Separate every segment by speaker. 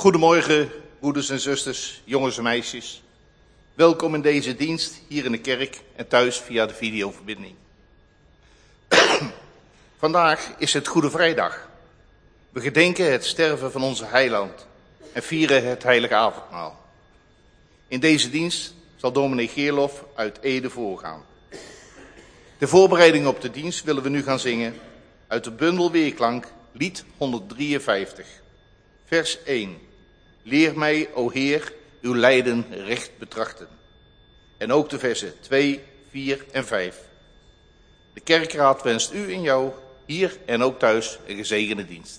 Speaker 1: Goedemorgen, broeders en zusters, jongens en meisjes. Welkom in deze dienst hier in de kerk en thuis via de videoverbinding. Vandaag is het Goede Vrijdag. We gedenken het sterven van onze heiland en vieren het heilige avondmaal. In deze dienst zal dominee Geerlof uit Ede voorgaan. De voorbereiding op de dienst willen we nu gaan zingen uit de bundel Weerklank, lied 153, vers 1. Leer mij, o Heer, uw lijden recht betrachten. En ook de versen 2, 4 en 5. De kerkraad wenst u en jou, hier en ook thuis, een gezegende dienst.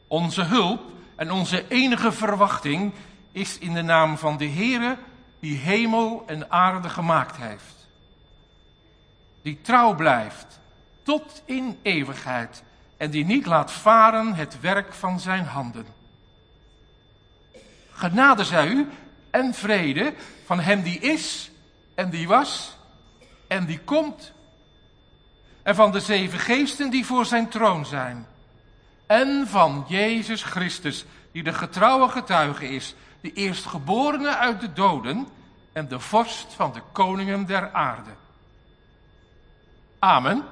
Speaker 2: Onze hulp en onze enige verwachting is in de naam van de Heere die hemel en aarde gemaakt heeft. Die trouw blijft tot in eeuwigheid en die niet laat varen het werk van zijn handen. Genade zij u en vrede van hem die is en die was en die komt. En van de 7 geesten die voor zijn troon zijn. En van Jezus Christus die de getrouwe getuige is, de eerstgeborene uit de doden en de vorst van de koningen der aarde. Amen.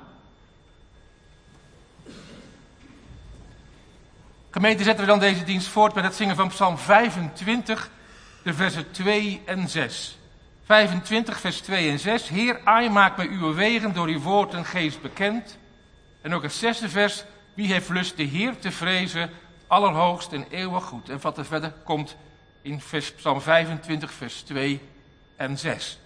Speaker 2: Gemeente, zetten we dan deze dienst voort met het zingen van Psalm 25, de versen 2 en 6. 25, vers 2 en 6. Heer, aai, maak mij uw wegen door uw woord en geest bekend. En ook het 6e vers. Wie heeft lust de Heer te vrezen, allerhoogst en eeuwig goed. En wat er verder komt in Psalm 25, vers 2 en 6.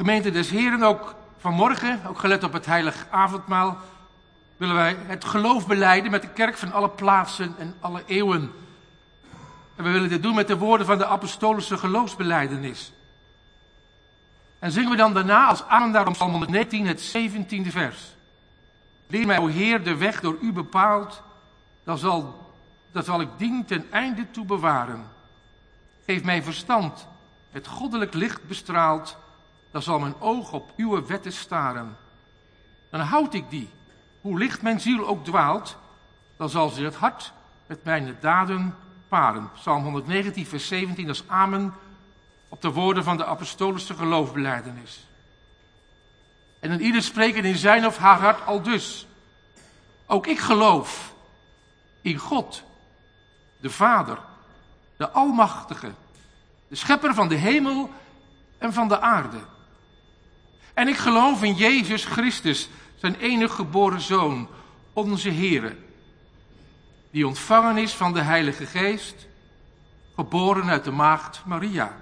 Speaker 2: Gemeente des Heren, ook vanmorgen, ook gelet op het heilig avondmaal, willen wij het geloof belijden met de kerk van alle plaatsen en alle eeuwen. En we willen dit doen met de woorden van de apostolische geloofsbelijdenis. En zingen we dan daarna als amen daarom Psalm 119, het 17e vers. Leer mij, o Heer, de weg door u bepaald, dan zal ik dien ten einde toe bewaren. Geef mij verstand, met goddelijk licht bestraald, dan zal mijn oog op uw wetten staren. Dan houd ik die, hoe licht mijn ziel ook dwaalt, dan zal ze het hart met mijn daden paren. Psalm 119, vers 17, dat is amen op de woorden van de apostolische geloofsbelijdenis. En in ieder spreken in zijn of haar hart aldus. Ook ik geloof in God, de Vader, de Almachtige, de Schepper van de hemel en van de aarde. En ik geloof in Jezus Christus, zijn enige geboren Zoon, onze Heere, die ontvangen is van de Heilige Geest, geboren uit de maagd Maria,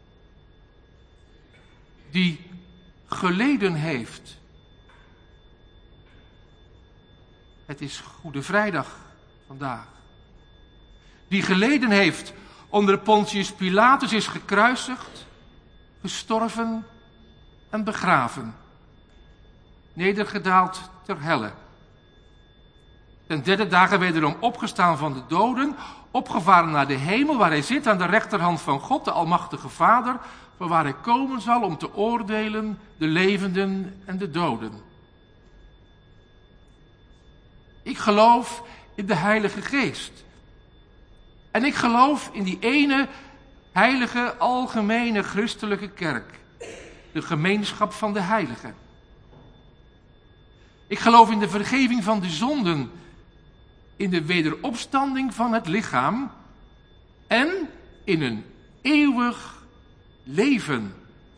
Speaker 2: die geleden heeft. Het is Goede Vrijdag vandaag. Die geleden heeft onder Pontius Pilatus, is gekruisigd, gestorven en begraven. Nedergedaald ter helle. Ten derde dagen wederom opgestaan van de doden, opgevaren naar de hemel, waar hij zit aan de rechterhand van God, de Almachtige Vader, van waar hij komen zal om te oordelen de levenden en de doden. Ik geloof in de Heilige Geest. En ik geloof in die ene heilige, algemene christelijke kerk. De gemeenschap van de heiligen. Ik geloof in de vergeving van de zonden. In de wederopstanding van het lichaam. En in een eeuwig leven.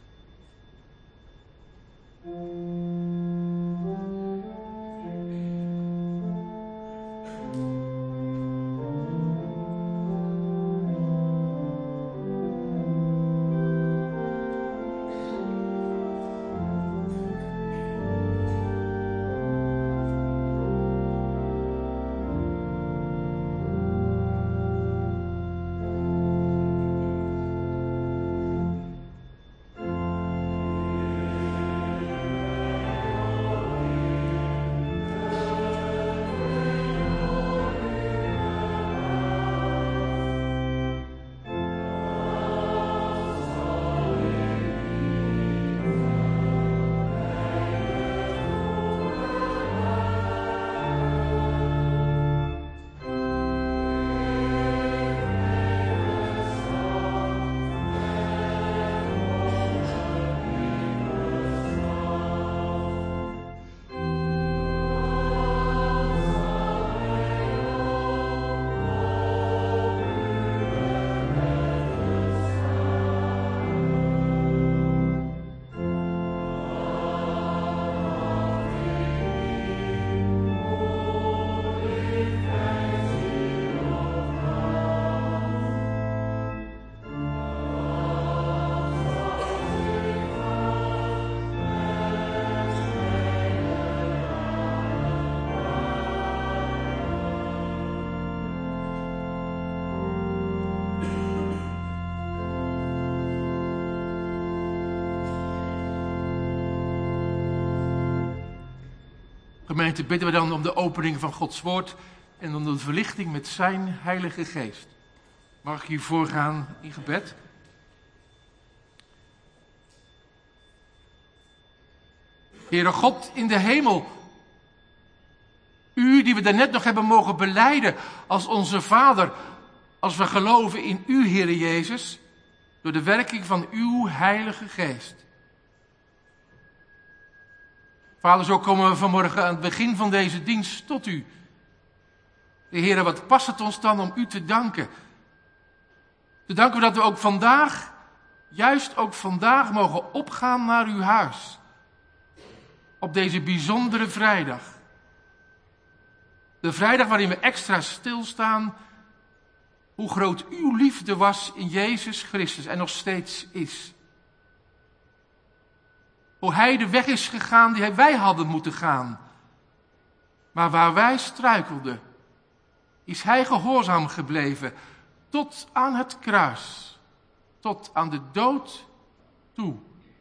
Speaker 2: Gemeente, bidden we dan om de opening van Gods woord en om de verlichting met zijn Heilige Geest. Mag ik hiervoor gaan in gebed? Heere God in de hemel, u die we daarnet nog hebben mogen belijden als onze Vader, als we geloven in u, Heere Jezus, door de werking van uw Heilige Geest. Vader, zo komen we vanmorgen aan het begin van deze dienst tot u. De Heere, wat past het ons dan om u te danken? Te danken dat we ook vandaag, juist ook vandaag, mogen opgaan naar uw huis. Op deze bijzondere vrijdag. De vrijdag waarin we extra stilstaan hoe groot uw liefde was in Jezus Christus en nog steeds is. Hoe hij de weg is gegaan die wij hadden moeten gaan. Maar waar wij struikelden, is hij gehoorzaam gebleven tot aan het kruis, tot aan de dood toe.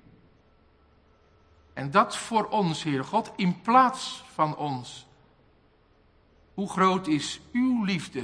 Speaker 2: En dat voor ons, Heere God, in plaats van ons. Hoe groot is uw liefde?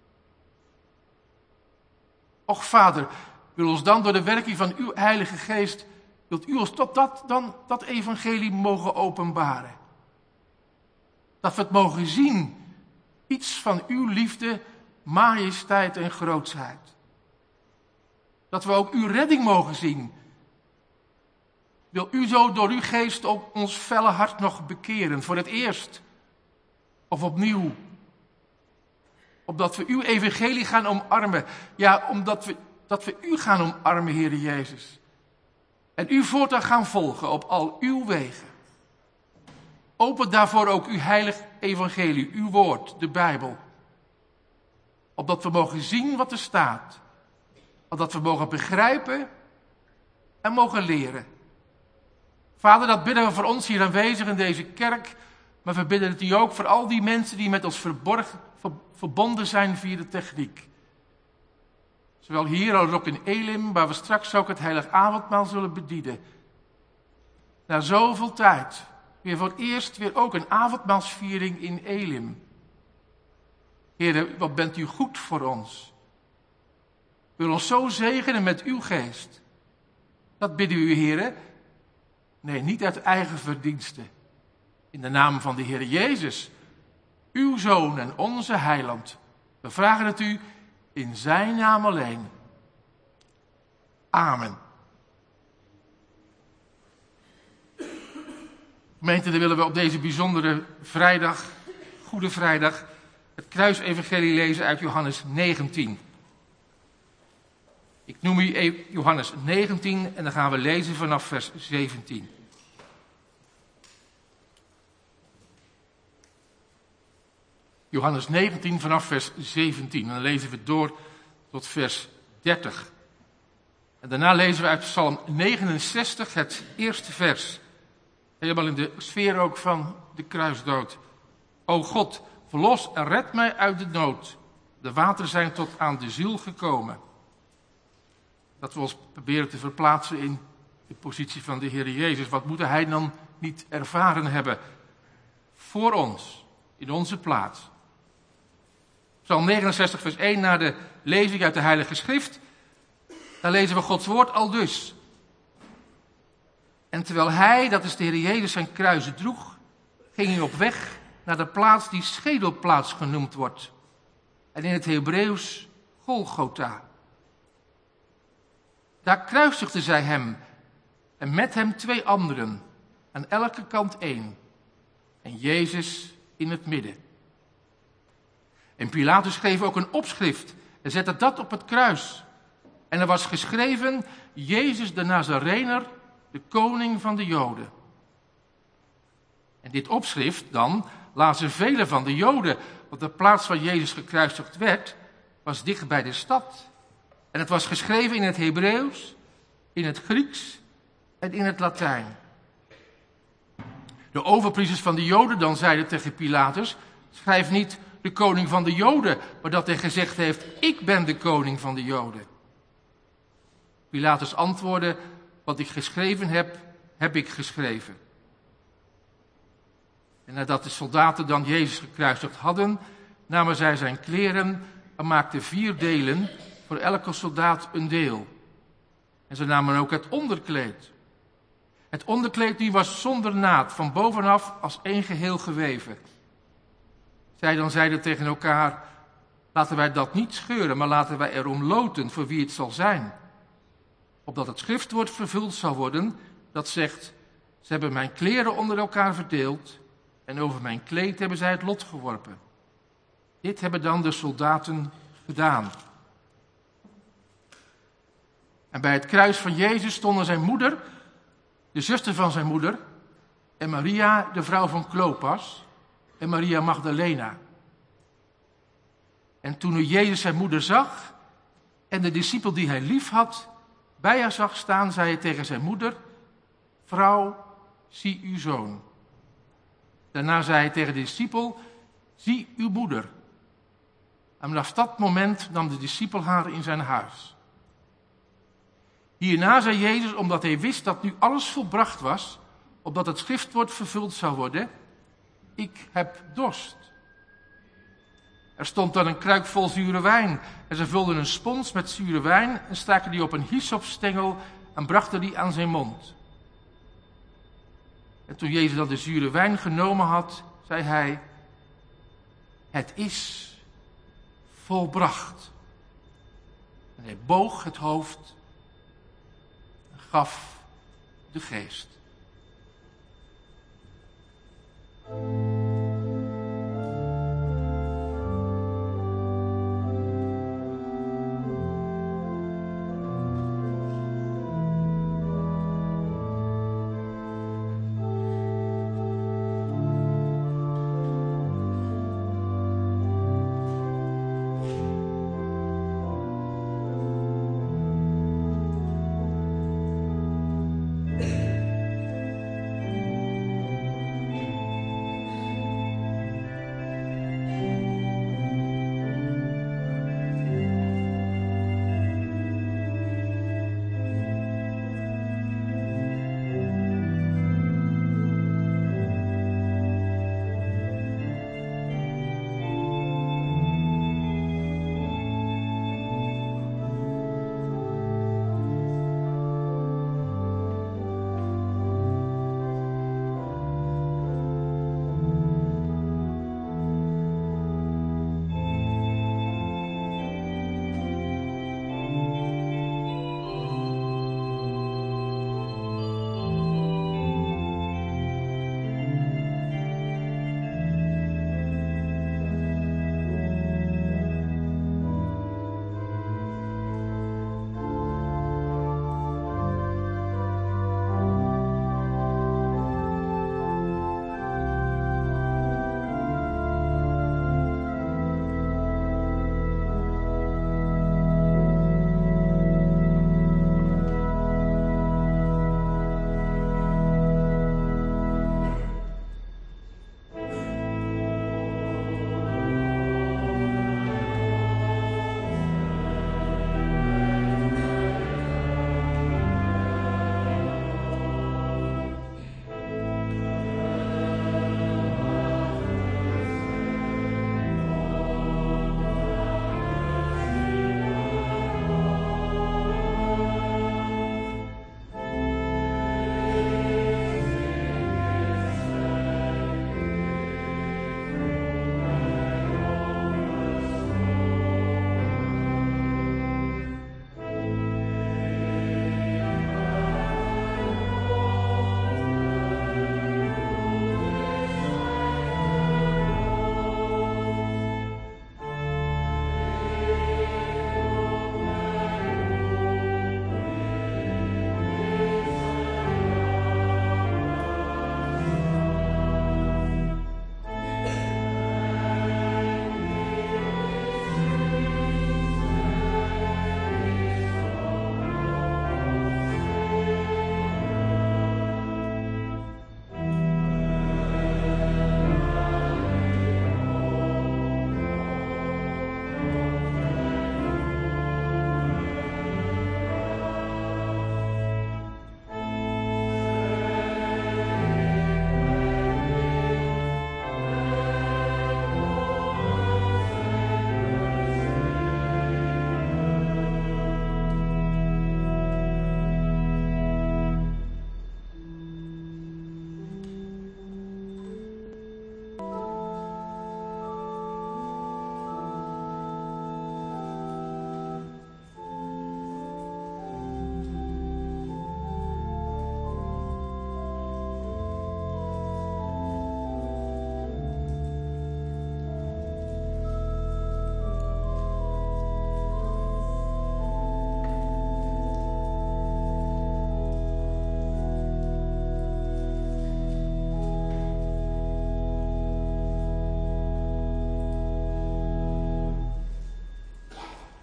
Speaker 2: Och, Vader, wil ons dan door de werking van uw Heilige Geest, wilt u ons tot dat evangelie mogen openbaren. Dat we het mogen zien, iets van uw liefde, majesteit en grootsheid. Dat we ook uw redding mogen zien. Wil u zo door uw geest ook ons felle hart nog bekeren, voor het eerst of opnieuw. Opdat we uw evangelie gaan omarmen. Ja, omdat we u gaan omarmen, Heere Jezus. En u voortaan gaan volgen op al uw wegen. Open daarvoor ook uw heilig evangelie, uw woord, de Bijbel. Opdat we mogen zien wat er staat. Opdat we mogen begrijpen en mogen leren. Vader, dat bidden we voor ons hier aanwezig in deze kerk. Maar we bidden het u ook voor al die mensen die met ons verbonden zijn via de techniek. Zowel hier als ook in Elim, waar we straks ook het heilig avondmaal zullen bedienen. Na zoveel tijd, weer voor het eerst weer ook een avondmaalsviering in Elim. Heer, wat bent u goed voor ons. U wil ons zo zegenen met uw geest. Dat bidden u, Heer. Nee, niet uit eigen verdiensten. In de naam van de Heer Jezus, uw Zoon en onze Heiland. We vragen het u in zijn naam alleen. Amen. Gemeente, dan willen we op deze bijzondere vrijdag, Goede Vrijdag, het kruisevangelie lezen uit Johannes 19. Ik noem u Johannes 19 en dan gaan we lezen vanaf vers 17. Johannes 19 vanaf vers 17. En dan lezen we door tot vers 30. En daarna lezen we uit Psalm 69 het eerste vers. Helemaal in de sfeer ook van de kruisdood. O God, verlos en red mij uit de nood. De wateren zijn tot aan de ziel gekomen. Dat we ons proberen te verplaatsen in de positie van de Heer Jezus. Wat moet hij dan niet ervaren hebben? Voor ons, in onze plaats. Psalm 69 vers 1 na de lezing uit de Heilige Schrift. Daar lezen we Gods woord aldus. En terwijl hij, dat is de Heer Jezus, zijn kruis droeg, ging hij op weg naar de plaats die schedelplaats genoemd wordt. En in het Hebreeuws Golgotha. Daar kruisigden zij hem en met hem 2 anderen, aan elke kant 1. En Jezus in het midden. En Pilatus schreef ook een opschrift en zette dat op het kruis. En er was geschreven, Jezus de Nazarener, de koning van de Joden. En dit opschrift dan lazen velen van de Joden, want de plaats waar Jezus gekruisigd werd, was dicht bij de stad. En het was geschreven in het Hebreeuws, in het Grieks en in het Latijn. De overpriesters van de Joden dan zeiden tegen Pilatus, schrijf niet de koning van de Joden, maar dat hij gezegd heeft, ik ben de koning van de Joden. Pilatus antwoordde, wat ik geschreven heb, heb ik geschreven. En nadat de soldaten dan Jezus gekruisigd hadden, namen zij zijn kleren en maakten 4 delen, voor elke soldaat een deel. En ze namen ook het onderkleed. Het onderkleed nu was zonder naad, van bovenaf als één geheel geweven. Zij dan zeiden tegen elkaar, laten wij dat niet scheuren, maar laten wij erom loten voor wie het zal zijn. Opdat het schriftwoord vervuld zal worden, dat zegt, ze hebben mijn kleren onder elkaar verdeeld en over mijn kleed hebben zij het lot geworpen. Dit hebben dan de soldaten gedaan. En bij het kruis van Jezus stonden zijn moeder, de zuster van zijn moeder, en Maria, de vrouw van Klopas, en Maria Magdalena. En toen nu Jezus zijn moeder zag, en de discipel die hij lief had, bij haar zag staan, zei hij tegen zijn moeder, vrouw, zie uw zoon. Daarna zei hij tegen de discipel, zie uw moeder. En vanaf dat moment nam de discipel haar in zijn huis. Hierna zei Jezus, omdat hij wist dat nu alles volbracht was, opdat het schriftwoord vervuld zou worden, ik heb dorst. Er stond dan een kruik vol zure wijn en ze vulden een spons met zure wijn en staken die op een hyssopstengel en brachten die aan zijn mond. En toen Jezus dan de zure wijn genomen had, zei hij, het is volbracht. En hij boog het hoofd en gaf de geest.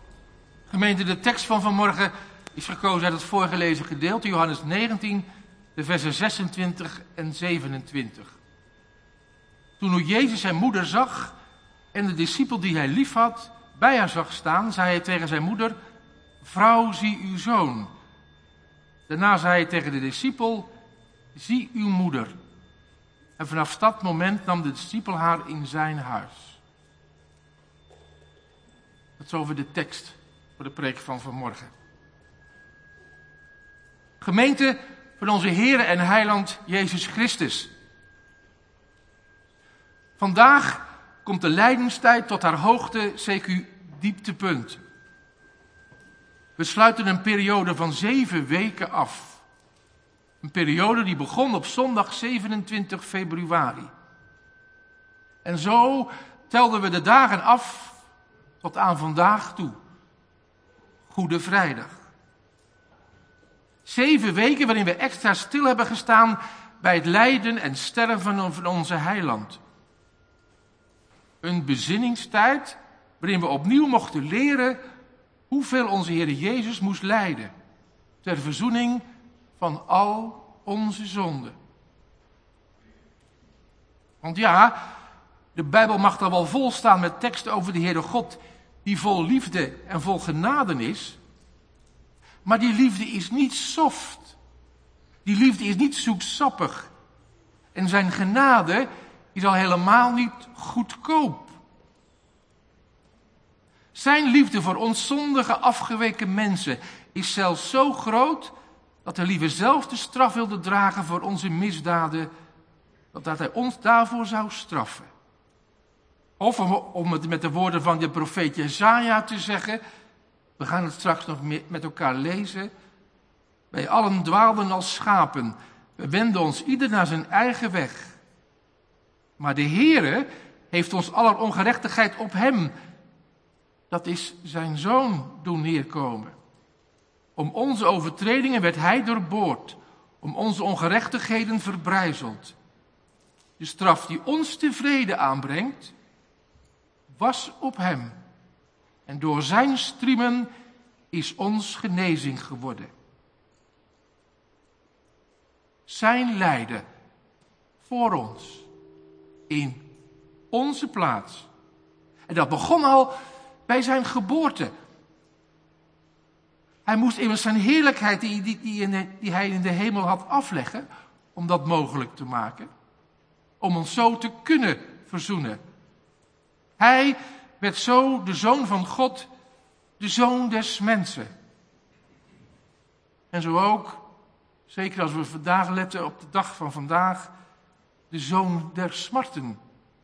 Speaker 2: Gemeente, de tekst van vanmorgen is gekozen uit het voorgelezen gedeelte, Johannes 19, de versen 26 en 27. Toen nu Jezus zijn moeder zag en de discipel die hij lief had bij haar zag staan, zei hij tegen zijn moeder: vrouw, zie uw zoon. Daarna zei hij tegen de discipel: zie uw moeder. En vanaf dat moment nam de discipel haar in zijn huis. Dat is over de tekst voor de preek van vanmorgen. Gemeente van onze Heere en Heiland Jezus Christus. Vandaag komt de lijdenstijd tot haar hoogte, CQ dieptepunt. We sluiten een periode van 7 weken af. Een periode die begon op zondag 27 februari. En zo telden we de dagen af tot aan vandaag toe. Goede Vrijdag. 7 weken waarin we extra stil hebben gestaan bij het lijden en sterven van onze heiland. Een bezinningstijd waarin we opnieuw mochten leren hoeveel onze Heer Jezus moest lijden ter verzoening van al onze zonden. Want ja, de Bijbel mag er wel vol staan met teksten over de Heere God die vol liefde en vol genade is. Maar die liefde is niet soft. Die liefde is niet zoetsappig. En zijn genade is al helemaal niet goedkoop. Zijn liefde voor ons zondige, afgeweken mensen is zelfs zo groot dat hij liever zelf de straf wilde dragen voor onze misdaden, dan dat hij ons daarvoor zou straffen. Of om het met de woorden van de profeet Jesaja te zeggen, we gaan het straks nog met elkaar lezen. Wij allen dwaalden als schapen, we wenden ons ieder naar zijn eigen weg. Maar de Heere heeft ons aller ongerechtigheid op hem, dat is zijn zoon, doen neerkomen. Om onze overtredingen werd hij doorboord, om onze ongerechtigheden verbrijzeld. De straf die ons tevreden aanbrengt, was op hem. En door zijn striemen is ons genezing geworden. Zijn lijden voor ons, in onze plaats. En dat begon al bij zijn geboorte. Hij moest immers zijn heerlijkheid die hij in de hemel had afleggen, om dat mogelijk te maken. Om ons zo te kunnen verzoenen. Hij werd zo de Zoon van God, de Zoon des mensen. En zo ook, zeker als we vandaag letten op de dag van vandaag, de Zoon der smarten.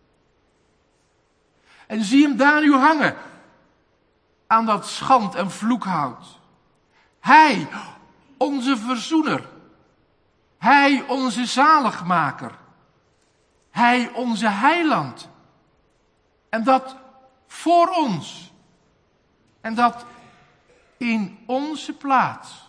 Speaker 2: En zie hem daar nu hangen, aan dat schand en vloekhout. Hij, onze verzoener. Hij, onze zaligmaker. Hij, onze heiland. En dat voor ons. En dat in onze plaats.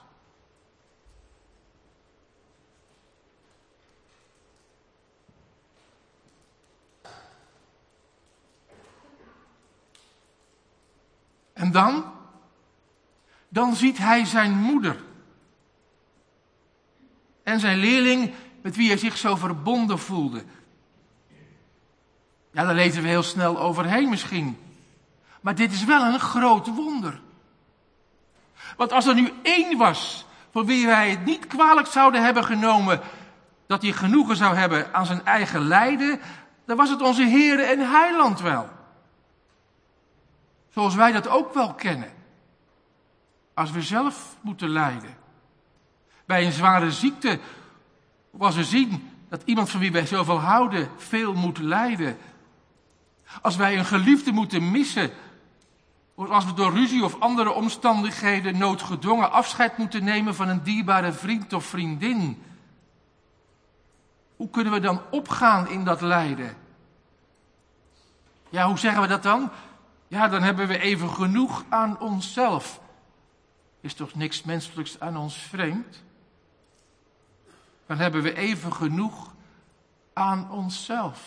Speaker 2: En dan ziet hij zijn moeder. En zijn leerling met wie hij zich zo verbonden voelde. Ja, daar lezen we heel snel overheen misschien. Maar dit is wel een groot wonder. Want als er nu één was voor wie wij het niet kwalijk zouden hebben genomen dat hij genoegen zou hebben aan zijn eigen lijden, dan was het onze Heere en Heiland wel. Zoals wij dat ook wel kennen. Als we zelf moeten lijden. Bij een zware ziekte, of als we zien dat iemand van wie wij zoveel houden veel moet lijden. Als wij een geliefde moeten missen, of als we door ruzie of andere omstandigheden noodgedwongen afscheid moeten nemen van een dierbare vriend of vriendin. Hoe kunnen we dan opgaan in dat lijden? Ja, hoe zeggen we dat dan? Ja, dan hebben we even genoeg aan onszelf. Is toch niks menselijks aan ons vreemd? Dan hebben we even genoeg aan onszelf.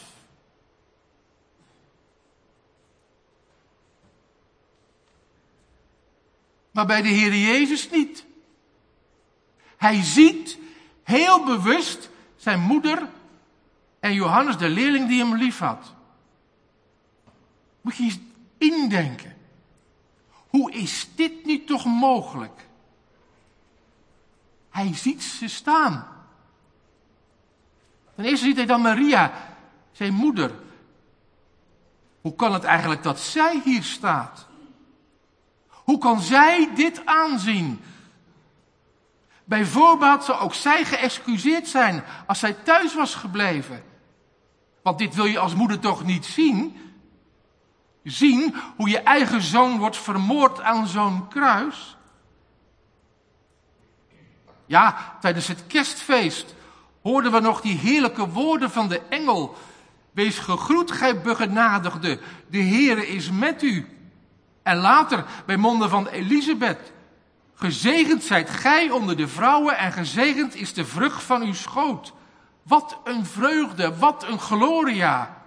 Speaker 2: Maar bij de Heer Jezus niet. Hij ziet Heel bewust zijn moeder en Johannes, de leerling die hem lief had. Moet je eens indenken. Hoe is dit nu toch mogelijk? Hij ziet ze staan. Ten eerste ziet hij dan Maria, zijn moeder. Hoe kan het eigenlijk dat zij hier staat? Hoe kan zij dit aanzien? Bij voorbaat zou ook zij geëxcuseerd zijn als zij thuis was gebleven. Want dit wil je als moeder toch niet zien? Zien hoe je eigen zoon wordt vermoord aan zo'n kruis? Ja, tijdens het kerstfeest hoorden we nog die heerlijke woorden van de engel. Wees gegroet, gij begenadigde, de Heere is met u. En later bij monden van Elisabeth. Gezegend zijt gij onder de vrouwen en gezegend is de vrucht van uw schoot. Wat een vreugde, wat een gloria.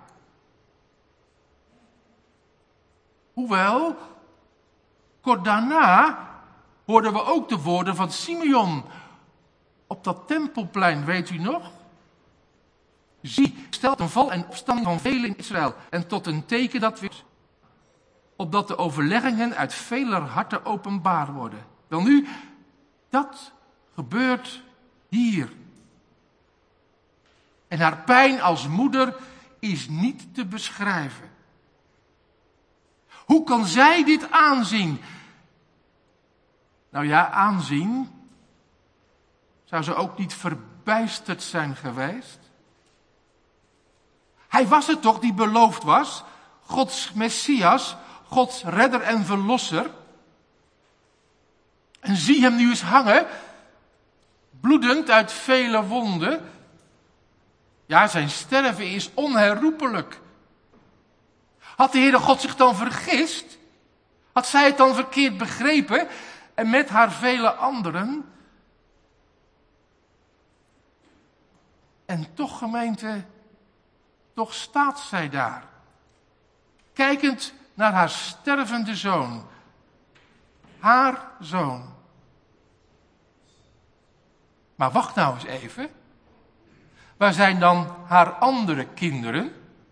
Speaker 2: Hoewel, kort daarna hoorden we ook de woorden van Simeon op dat tempelplein, weet u nog? Zie, stelt een val en opstanding van velen in Israël en tot een teken dat weer, opdat de overleggingen uit veler harten openbaar worden. Welnu, dat gebeurt hier. En haar pijn als moeder is niet te beschrijven. Hoe kan zij dit aanzien? Nou ja, aanzien. Zou ze ook niet verbijsterd zijn geweest? Hij was het toch die beloofd was? Gods Messias, Gods redder en verlosser. En zie hem nu eens hangen, bloedend uit vele wonden. Ja, zijn sterven is onherroepelijk. Had de Heere God zich dan vergist? Had zij het dan verkeerd begrepen? En met haar vele anderen? En toch, gemeente, toch staat zij daar. Kijkend naar haar stervende zoon. Haar zoon. Maar wacht nou eens even. Waar zijn dan haar andere kinderen?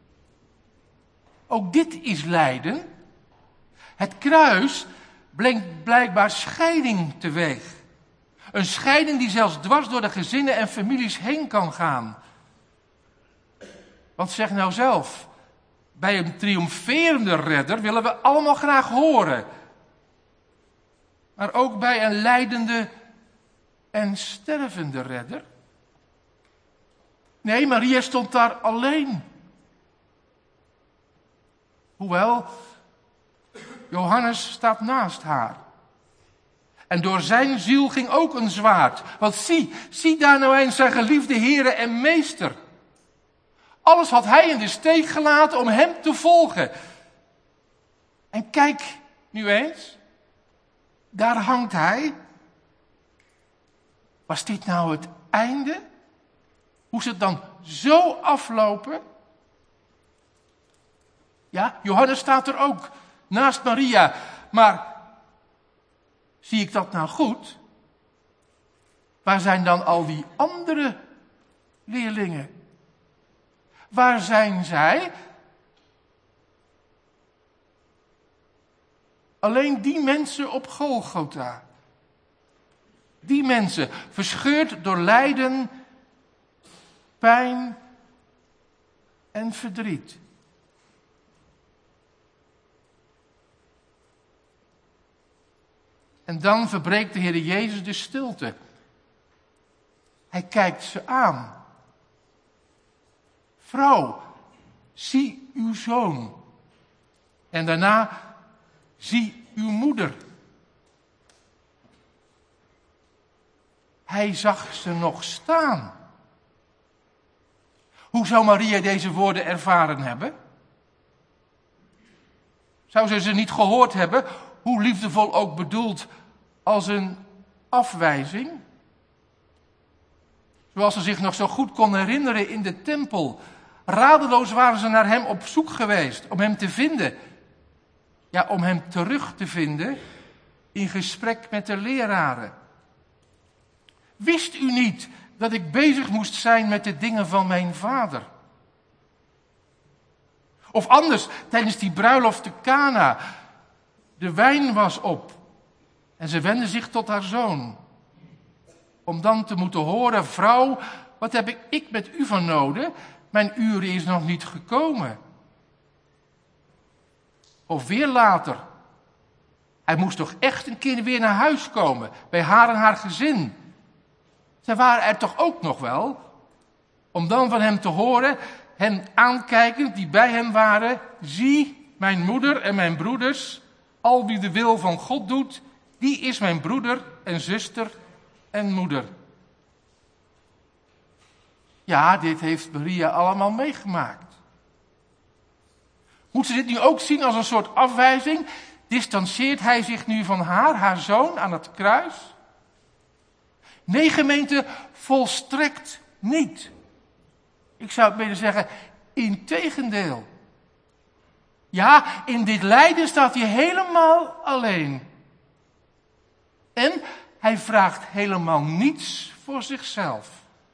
Speaker 2: Ook dit is lijden. Het kruis brengt blijkbaar scheiding teweeg. Een scheiding die zelfs dwars door de gezinnen en families heen kan gaan. Want zeg nou zelf, bij een triomferende redder willen we allemaal graag horen. Maar ook bij een lijdende en stervende redder? Nee, Maria stond daar alleen. Hoewel, Johannes staat naast haar. En door zijn ziel ging ook een zwaard. Want zie daar nou eens zijn geliefde Heere en Meester. Alles had hij in de steek gelaten om hem te volgen. En kijk nu eens, daar hangt hij. Was dit nou het einde? Hoe ze het dan zo aflopen? Ja, Johannes staat er ook naast Maria. Maar zie ik dat nou goed? Waar zijn dan al die andere leerlingen? Waar zijn zij? Alleen die mensen op Golgotha. Die mensen, verscheurd door lijden, pijn en verdriet. En dan verbreekt de Heer Jezus de stilte. Hij kijkt ze aan. Vrouw, zie uw zoon. En daarna, zie uw moeder. Hij zag ze nog staan. Hoe zou Maria deze woorden ervaren hebben? Zou ze niet gehoord hebben, hoe liefdevol ook bedoeld, als een afwijzing? Zoals ze zich nog zo goed kon herinneren in de tempel. Radeloos waren ze naar hem op zoek geweest, om hem te vinden. Ja, om hem terug te vinden in gesprek met de leraren. Wist u niet dat ik bezig moest zijn met de dingen van mijn vader. Of anders, tijdens die bruiloft te Kana. De wijn was op en ze wendde zich tot haar zoon. Om dan te moeten horen, vrouw, wat heb ik met u van noden? Mijn uur is nog niet gekomen. Of weer later. Hij moest toch echt een keer weer naar huis komen, bij haar en haar gezin. Zij waren er toch ook nog wel? Om dan van hem te horen, hen aankijkend die bij hem waren. Zie, mijn moeder en mijn broeders, al wie de wil van God doet, die is mijn broeder en zuster en moeder. Ja, dit heeft Maria allemaal meegemaakt. Moet ze dit nu ook zien als een soort afwijzing? Distanceert hij zich nu van haar zoon, aan het kruis? Nee, gemeente, volstrekt niet. Ik zou het willen zeggen, integendeel. Ja, in dit lijden staat hij helemaal alleen. En hij vraagt helemaal niets voor zichzelf.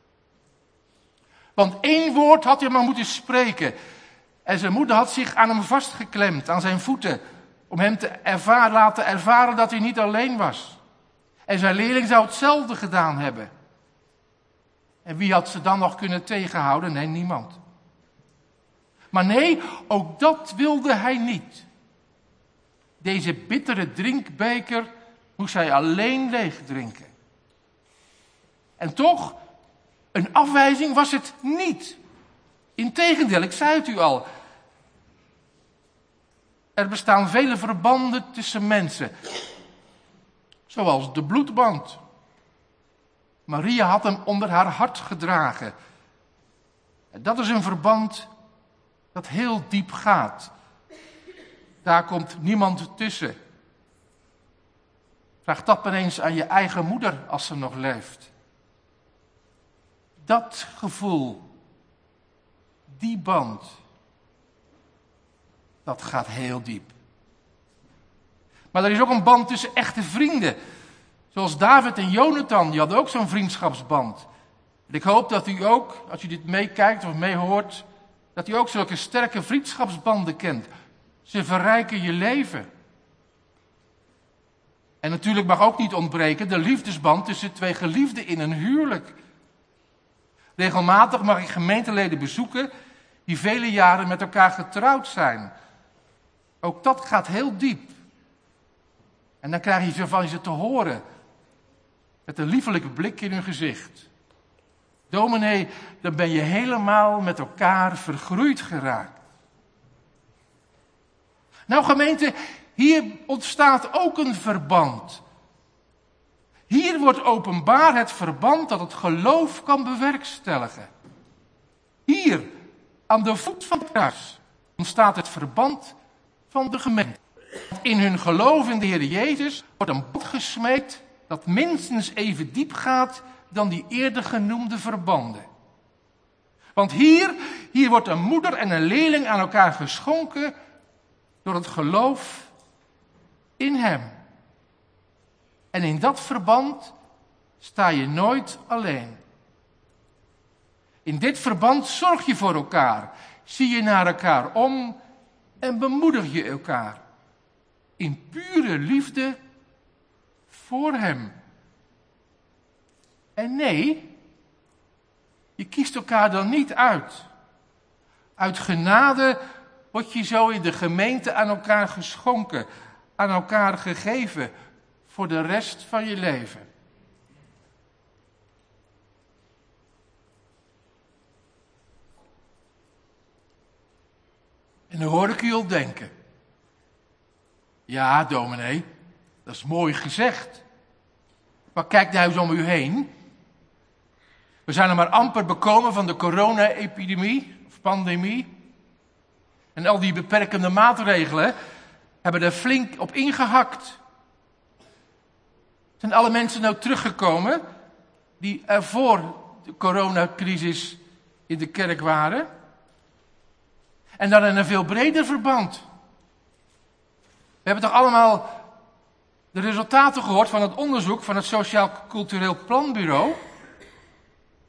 Speaker 2: Want 1 woord had hij maar moeten spreken. En zijn moeder had zich aan hem vastgeklemd, aan zijn voeten. Om hem te laten ervaren dat hij niet alleen was. En zijn leerling zou hetzelfde gedaan hebben. En wie had ze dan nog kunnen tegenhouden? Nee, niemand. Maar nee, ook dat wilde hij niet. Deze bittere drinkbeker moest hij alleen leeg drinken. En toch, een afwijzing was het niet. Integendeel, ik zei het u al. Er bestaan vele verbanden tussen mensen. Zoals de bloedband. Maria had hem onder haar hart gedragen. En dat is een verband dat heel diep gaat. Daar komt niemand tussen. Vraag dat maar eens aan je eigen moeder als ze nog leeft. Dat gevoel, die band, dat gaat heel diep. Maar er is ook een band tussen echte vrienden. Zoals David en Jonathan, die hadden ook zo'n vriendschapsband. En ik hoop dat u ook, als u dit meekijkt of meehoort, dat u ook zulke sterke vriendschapsbanden kent. Ze verrijken je leven. En natuurlijk mag ook niet ontbreken de liefdesband tussen 2 geliefden in een huwelijk. Regelmatig mag ik gemeenteleden bezoeken die vele jaren met elkaar getrouwd zijn. Ook dat gaat heel diep. En dan krijg je van ze te horen, met een liefelijke blik in hun gezicht. Dominee, dan ben je helemaal met elkaar vergroeid geraakt. Nou gemeente, hier ontstaat ook een verband. Hier wordt openbaar het verband dat het geloof kan bewerkstelligen. Hier, aan de voet van het kruis, ontstaat het verband van de gemeente. In hun geloof in de Heer Jezus wordt een band gesmeed dat minstens even diep gaat dan die eerder genoemde verbanden. Want hier wordt een moeder en een leerling aan elkaar geschonken door het geloof in hem. En in dat verband sta je nooit alleen. In dit verband zorg je voor elkaar, zie je naar elkaar om en bemoedig je elkaar. In pure liefde voor hem. En nee, je kiest elkaar dan niet uit. Uit genade word je zo in de gemeente aan elkaar geschonken, aan elkaar gegeven voor de rest van je leven. En dan hoor ik u al denken. Ja, dominee, dat is mooi gezegd. Maar kijk nou eens om u heen. We zijn er maar amper bekomen van de corona-epidemie of pandemie. En al die beperkende maatregelen hebben er flink op ingehakt. Zijn alle mensen nou teruggekomen die er voor de coronacrisis in de kerk waren? En dan in een veel breder verband. We hebben toch allemaal de resultaten gehoord van het onderzoek van het Sociaal Cultureel Planbureau?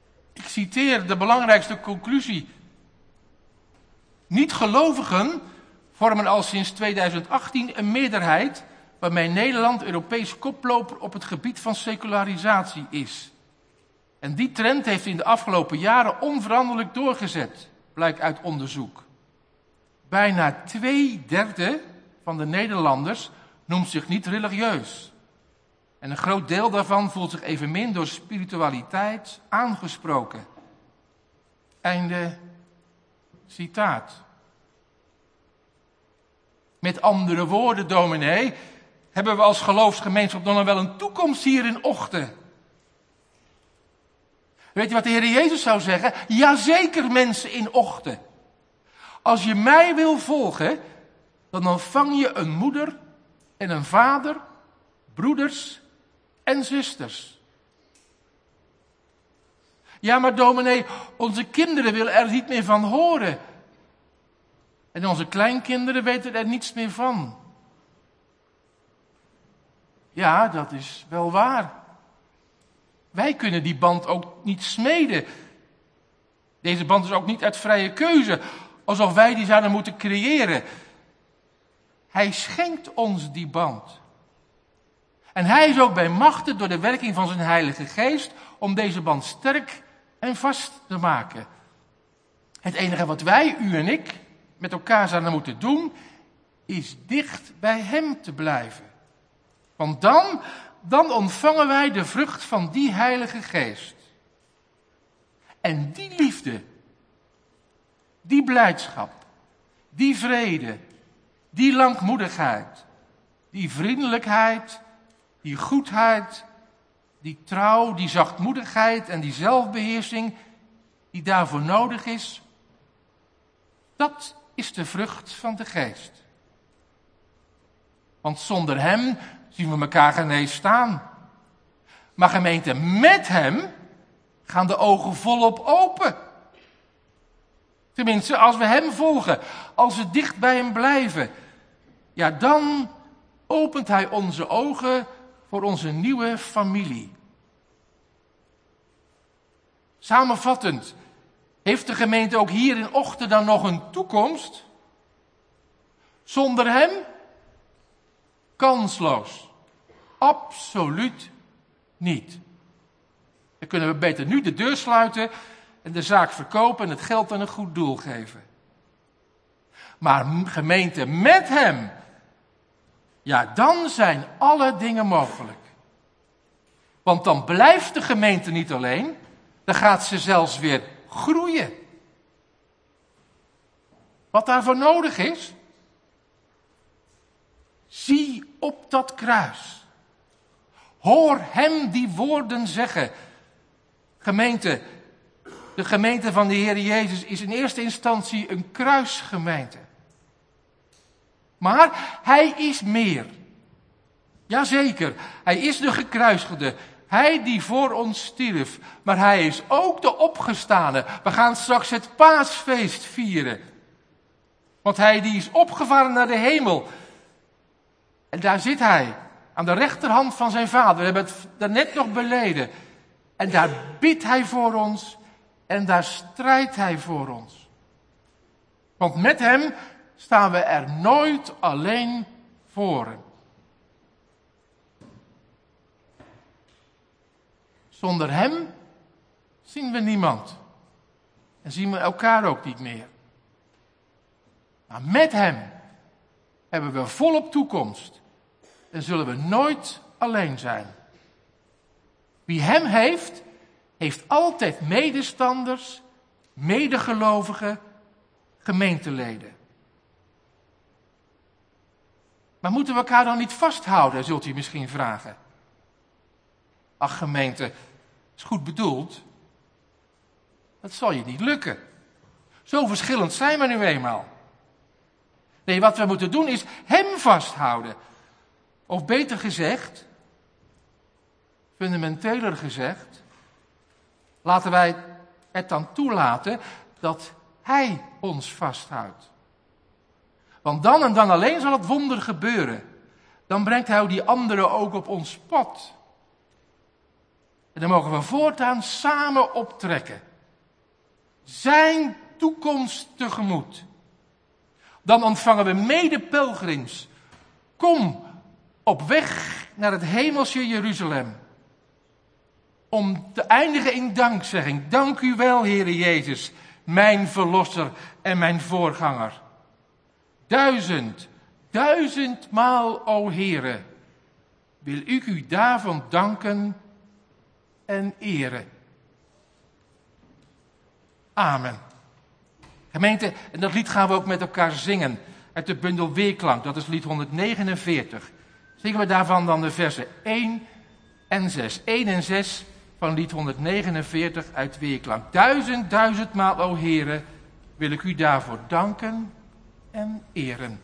Speaker 2: citeer de belangrijkste conclusie. Niet-gelovigen vormen al sinds 2018 een meerderheid waarmee Nederland Europees koploper op het gebied van secularisatie is. En die trend heeft in de afgelopen jaren onveranderlijk doorgezet, blijkt uit onderzoek. Bijna 2/3 van de Nederlanders noemt zich niet religieus. En een groot deel daarvan voelt zich evenmin door spiritualiteit aangesproken. Einde citaat. Met andere woorden, dominee, hebben we als geloofsgemeenschap dan wel een toekomst hier in Ochten? Weet je wat de Heer Jezus zou zeggen? Jazeker, mensen in Ochten. Als je mij wil volgen, dan ontvang je een moeder en een vader, broeders en zusters. Ja, maar dominee, onze kinderen willen er niet meer van horen. En onze kleinkinderen weten er niets meer van. Ja, dat is wel waar. Wij kunnen die band ook niet smeden. Deze band is ook niet uit vrije keuze, alsof wij die zouden moeten creëren. Hij schenkt ons die band. En hij is ook bij machten door de werking van zijn Heilige Geest om deze band sterk en vast te maken. Het enige wat wij, u en ik, met elkaar zouden moeten doen, is dicht bij hem te blijven. Want dan ontvangen wij de vrucht van die Heilige Geest. En die liefde, die blijdschap, die vrede, die langmoedigheid, die vriendelijkheid, die goedheid, die trouw, die zachtmoedigheid en die zelfbeheersing die daarvoor nodig is, dat is de vrucht van de Geest. Want zonder hem zien we elkaar geen eens staan. Maar gemeente, met hem gaan de ogen volop open. Tenminste, als we hem volgen, als we dicht bij hem blijven, ja, dan opent hij onze ogen voor onze nieuwe familie. Samenvattend, heeft de gemeente ook hier in Ochten dan nog een toekomst? Zonder hem? Kansloos. Absoluut niet. Dan kunnen we beter nu de deur sluiten en de zaak verkopen en het geld aan een goed doel geven. Maar gemeente, met hem, ja, dan zijn alle dingen mogelijk. Want dan blijft de gemeente niet alleen, dan gaat ze zelfs weer groeien. Wat daarvoor nodig is? Zie op dat kruis. Hoor hem die woorden zeggen. Gemeente, de gemeente van de Heer Jezus is in eerste instantie een kruisgemeente. Maar hij is meer. Jazeker, hij is de gekruisigde. Hij die voor ons stierf. Maar hij is ook de opgestane. We gaan straks het paasfeest vieren. Want hij die is opgevaren naar de hemel. En daar zit hij. Aan de rechterhand van zijn vader. We hebben het daarnet nog beleden. En daar bidt hij voor ons. En daar strijdt hij voor ons. Want met hem staan we er nooit alleen voor. Zonder hem zien we niemand. En zien we elkaar ook niet meer. Maar met hem hebben we volop toekomst. En zullen we nooit alleen zijn. Wie hem heeft, heeft altijd medestanders, medegelovigen, gemeenteleden. Maar moeten we elkaar dan niet vasthouden, zult u misschien vragen. Ach gemeente, is goed bedoeld. Dat zal je niet lukken. Zo verschillend zijn we nu eenmaal. Nee, wat we moeten doen is hem vasthouden. Of beter gezegd, fundamenteler gezegd, laten wij het dan toelaten dat hij ons vasthoudt. Want dan en dan alleen zal het wonder gebeuren. Dan brengt hij die anderen ook op ons pad. En dan mogen we voortaan samen optrekken. zijn toekomst tegemoet. Dan ontvangen we medepelgrims. Kom op weg naar het hemelse Jeruzalem. Om te eindigen in dankzegging. Dank u wel, Heere Jezus, mijn verlosser en mijn voorganger. 1000 maal, o Heere, wil ik u daarvan danken en eren. Amen. Gemeente, en dat lied gaan we ook met elkaar zingen. Uit de bundel Weerklank, dat is lied 149. Zingen we daarvan dan de versen 1 en 6. 1 en 6 van lied 149 uit Weerklank. 1000 maal, o Heere, wil ik u daarvoor danken en eren.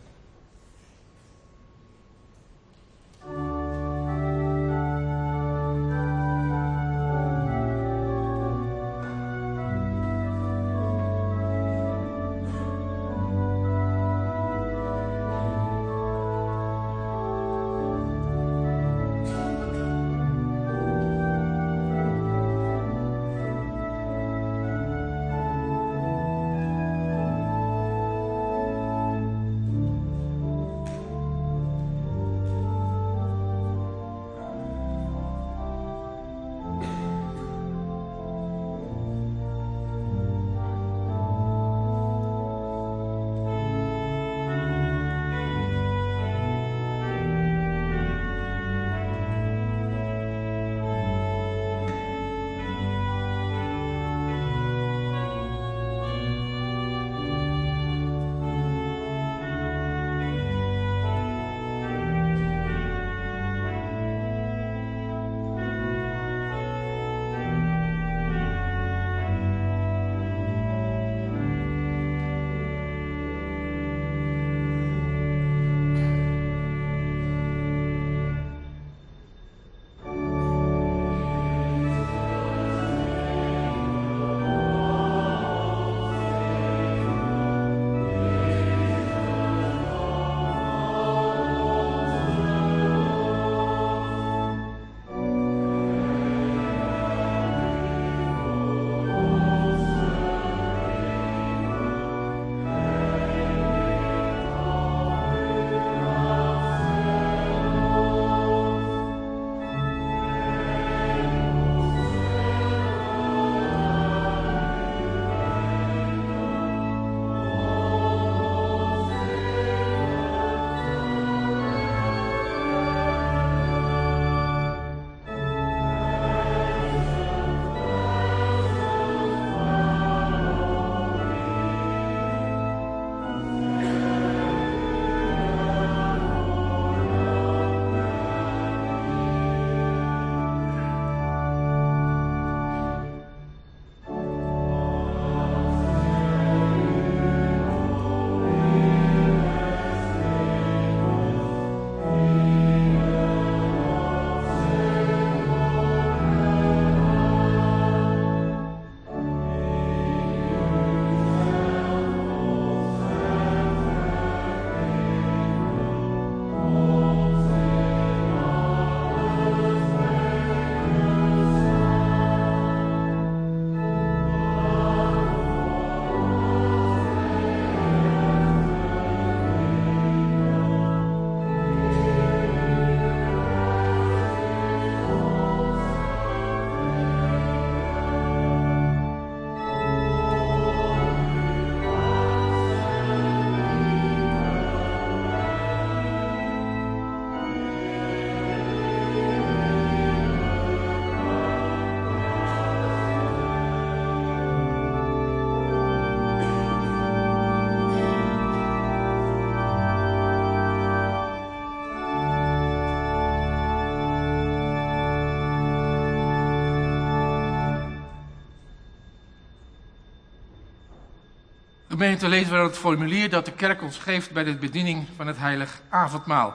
Speaker 2: Gemeente, lezen we het formulier dat de kerk ons geeft bij de bediening van het heilig avondmaal.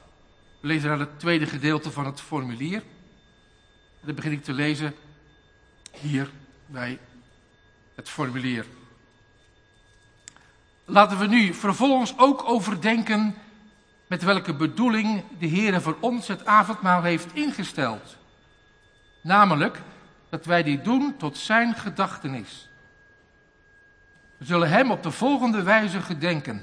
Speaker 2: We lezen naar het tweede gedeelte van het formulier. En dan begin ik te lezen hier bij het formulier. Laten we nu vervolgens ook overdenken met welke bedoeling de Heere voor ons het avondmaal heeft ingesteld. Namelijk dat wij die doen tot zijn gedachtenis. We zullen hem op de volgende wijze gedenken.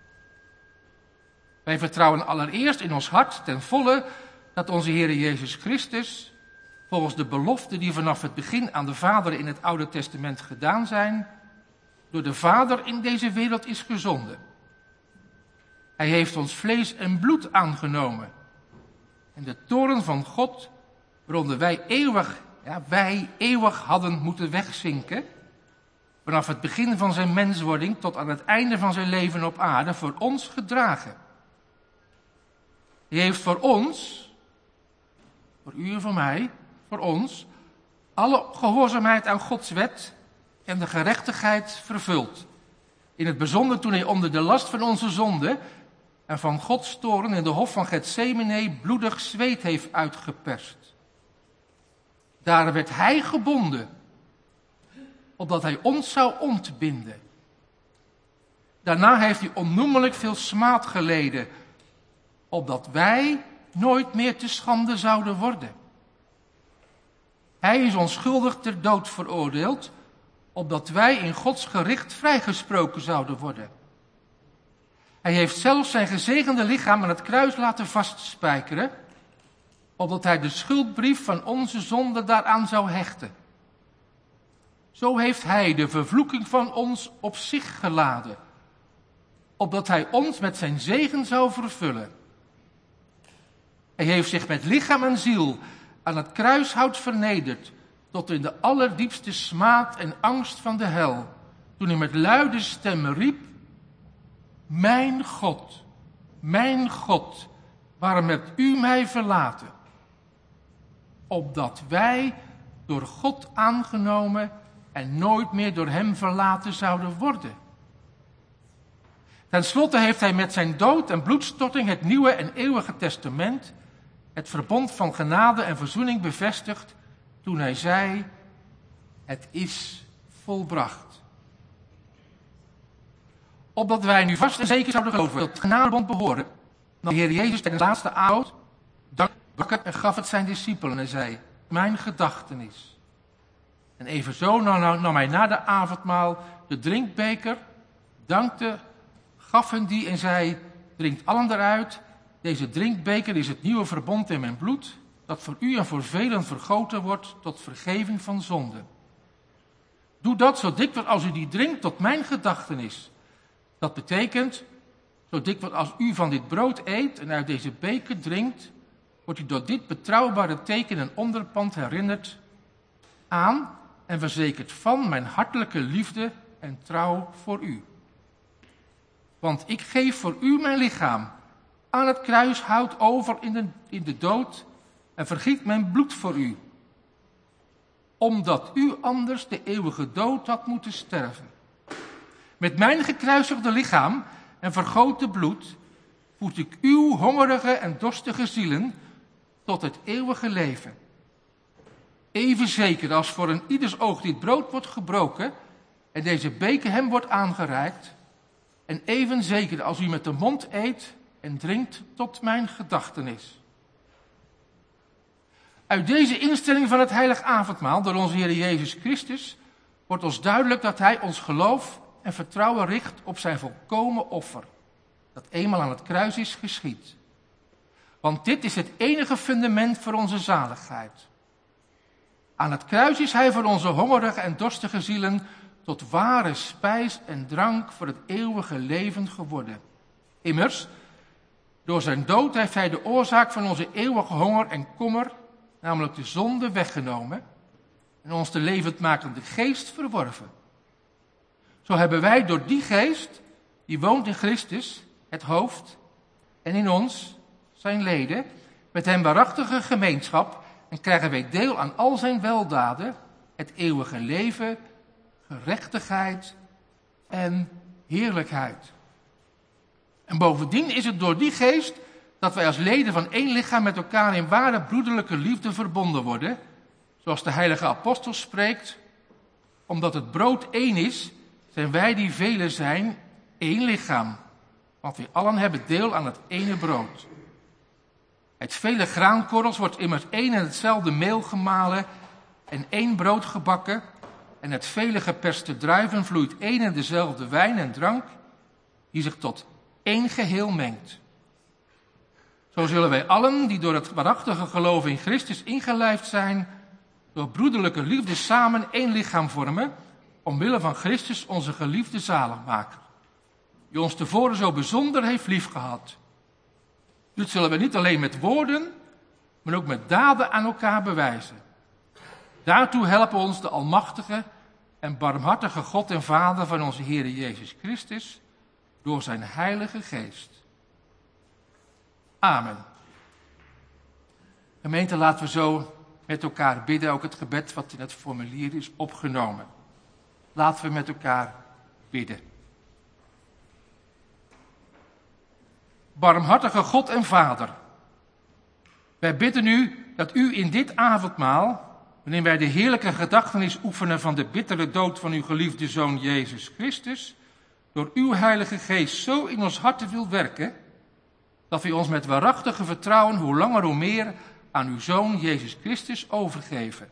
Speaker 2: Wij vertrouwen allereerst in ons hart ten volle dat onze Heer Jezus Christus, volgens de beloften die vanaf het begin aan de Vader in het Oude Testament gedaan zijn, door de Vader in deze wereld is gezonden. Hij heeft ons vlees en bloed aangenomen. En de toorn van God, waaronder wij eeuwig hadden moeten wegzinken, vanaf het begin van zijn menswording tot aan het einde van zijn leven op aarde, voor ons gedragen. Hij heeft voor ons, voor u en voor mij, voor ons, alle gehoorzaamheid aan Gods wet en de gerechtigheid vervuld. In het bijzonder toen hij onder de last van onze zonde en van Gods toorn in de hof van Getsemane bloedig zweet heeft uitgeperst. Daar werd hij gebonden, opdat hij ons zou ontbinden. Daarna heeft hij onnoemelijk veel smaad geleden, opdat wij nooit meer te schande zouden worden. Hij is onschuldig ter dood veroordeeld, opdat wij in Gods gericht vrijgesproken zouden worden. Hij heeft zelfs zijn gezegende lichaam aan het kruis laten vastspijkeren, opdat hij de schuldbrief van onze zonde daaraan zou hechten. Zo heeft hij de vervloeking van ons op zich geladen, opdat hij ons met zijn zegen zou vervullen. Hij heeft zich met lichaam en ziel aan het kruishout vernederd, tot in de allerdiepste smaad en angst van de hel, toen hij met luide stem riep: mijn God, waarom hebt u mij verlaten? Opdat wij door God aangenomen en nooit meer door hem verlaten zouden worden. Ten slotte heeft hij met zijn dood en bloedstorting het nieuwe en eeuwige testament, het verbond van genade en verzoening bevestigd, toen hij zei: het is volbracht. Opdat wij nu vast en zeker zouden geloven dat het genadebond behoren, nam de Heer Jezus tijdens de laatste avond dankte en gaf het zijn discipelen en zei: mijn gedachtenis. En evenzo nam hij na de avondmaal de drinkbeker, dankte, gaf hen die en zei: drinkt allen eruit. Deze drinkbeker is het nieuwe verbond in mijn bloed, dat voor u en voor velen vergoten wordt tot vergeving van zonden. Doe dat zo dikwijls als u die drinkt tot mijn gedachtenis. Dat betekent, zo dikwijls als u van dit brood eet en uit deze beker drinkt, wordt u door dit betrouwbare teken en onderpand herinnerd aan en verzekerd van mijn hartelijke liefde en trouw voor u. Want ik geef voor u mijn lichaam aan het kruishout over in de dood en vergiet mijn bloed voor u, omdat u anders de eeuwige dood had moeten sterven. Met mijn gekruisigde lichaam en vergoten bloed voed ik uw hongerige en dorstige zielen tot het eeuwige leven. Even zeker als voor een ieders oog dit brood wordt gebroken en deze beker hem wordt aangereikt, en even zeker als u met de mond eet en drinkt tot mijn gedachtenis. Uit deze instelling van het heilig avondmaal door onze Heer Jezus Christus wordt ons duidelijk dat hij ons geloof en vertrouwen richt op zijn volkomen offer, dat eenmaal aan het kruis is geschied. Want dit is het enige fundament voor onze zaligheid. Aan het kruis is hij voor onze hongerige en dorstige zielen tot ware spijs en drank voor het eeuwige leven geworden. Immers, door zijn dood heeft hij de oorzaak van onze eeuwige honger en kommer, namelijk de zonde, weggenomen en ons de levendmakende geest verworven. Zo hebben wij door die geest, die woont in Christus, het hoofd, en in ons, zijn leden, met hem waarachtige gemeenschap en krijgen wij deel aan al zijn weldaden, het eeuwige leven, gerechtigheid en heerlijkheid. En bovendien is het door die geest dat wij als leden van één lichaam met elkaar in ware broederlijke liefde verbonden worden, zoals de heilige apostel spreekt: omdat het brood één is, zijn wij die velen zijn één lichaam, want wij allen hebben deel aan het ene brood. Uit vele graankorrels wordt immers één en hetzelfde meel gemalen en één brood gebakken, en het vele geperste druiven vloeit één en dezelfde wijn en drank, die zich tot één geheel mengt. Zo zullen wij allen, die door het waarachtige geloof in Christus ingelijfd zijn, door broederlijke liefde samen één lichaam vormen, omwille van Christus onze geliefde zaligmaker, die ons tevoren zo bijzonder heeft liefgehad. Dit zullen we niet alleen met woorden, maar ook met daden aan elkaar bewijzen. Daartoe helpen ons de almachtige en barmhartige God en Vader van onze Heer Jezus Christus door zijn Heilige Geest. Amen. Gemeente, laten we zo met elkaar bidden, ook het gebed wat in het formulier is opgenomen. Laten we met elkaar bidden. Barmhartige God en Vader, wij bidden u dat u in dit avondmaal, wanneer wij de heerlijke gedachtenis oefenen van de bittere dood van uw geliefde Zoon Jezus Christus, door uw Heilige Geest zo in ons harten wil werken, dat we ons met waarachtige vertrouwen hoe langer hoe meer aan uw Zoon Jezus Christus overgeven.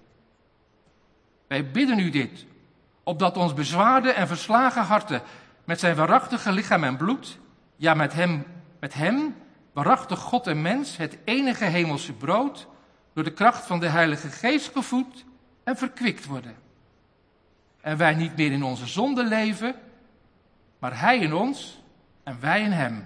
Speaker 2: Wij bidden u dit, opdat ons bezwaarde en verslagen harten met zijn waarachtige lichaam en bloed, ja met hem, waarachtig God en mens, het enige hemelse brood, door de kracht van de Heilige Geest gevoed en verkwikt worden. En wij niet meer in onze zonde leven, maar hij in ons en wij in hem.